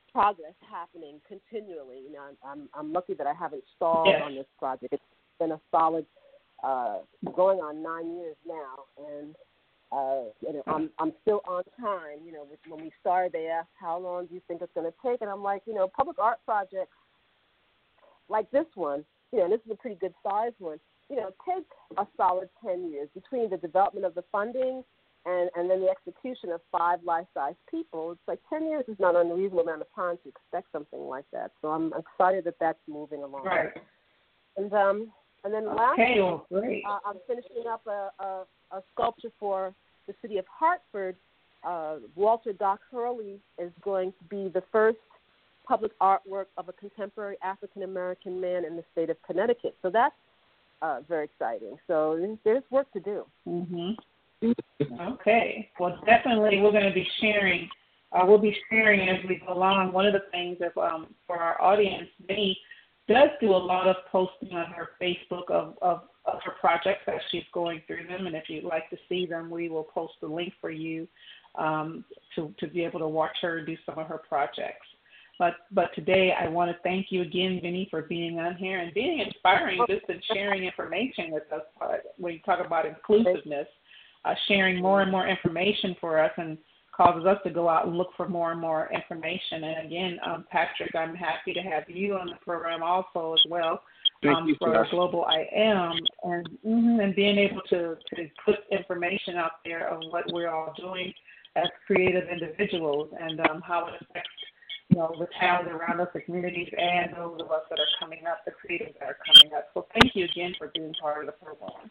progress happening continually. You know, I'm I'm lucky that I haven't stalled yes. on this project. It's been a solid, uh, going on nine years now, and uh, you know, I'm I'm still on time. You know, when we started, they asked how long do you think it's going to take, and I'm like, you know, public art projects like this one, you know, and this is a pretty good size one. You know, take a solid ten years between the development of the funding and, and then the execution of five life-size people. It's like ten years is not an unreasonable amount of time to expect something like that. So I'm excited that that's moving along. Right. And um, and then okay, lastly, well, great. Uh, I'm finishing up a, a, a sculpture for the city of Hartford. Uh, Walter Doc Hurley is going to be the first public artwork of a contemporary African-American man in the state of Connecticut. So that's uh, very exciting. So there's work to do. Mm-hmm. Okay. Well, definitely we're going to be sharing. Uh, we'll be sharing as we go along. One of the things that, um, for our audience, Vinnie does do a lot of posting on her Facebook of, of, of her projects as she's going through them. And if you'd like to see them, we will post the link for you um, to, to be able to watch her do some of her projects. But but today I want to thank you again, Vinnie, for being on here and being inspiring, just in sharing information with us. Uh, when you talk about inclusiveness, uh, sharing more and more information for us and causes us to go out and look for more and more information. And again, um, Patrick, I'm happy to have you on the program also as well um, for Josh. Global I Am and mm-hmm, and being able to, to put information out there of what we're all doing as creative individuals and um, how it affects, you know, the towns around us, the communities, and those of us that are coming up, the creatives that are coming up. So thank you again for being part of the program.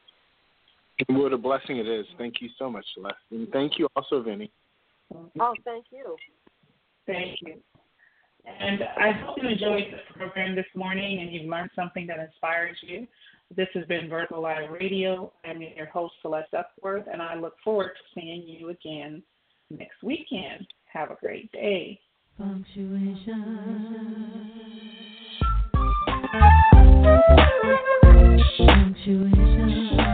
What a blessing it is. Thank you so much, Celeste. And thank you also, Vinnie. Oh, thank you. Thank you. And I hope you enjoyed the program this morning and you've learned something that inspires you. This has been Vertical Live Radio. I'm your host, Celeste Upworth, and I look forward to seeing you again next weekend. Have a great day. Punctuation. Punctuation.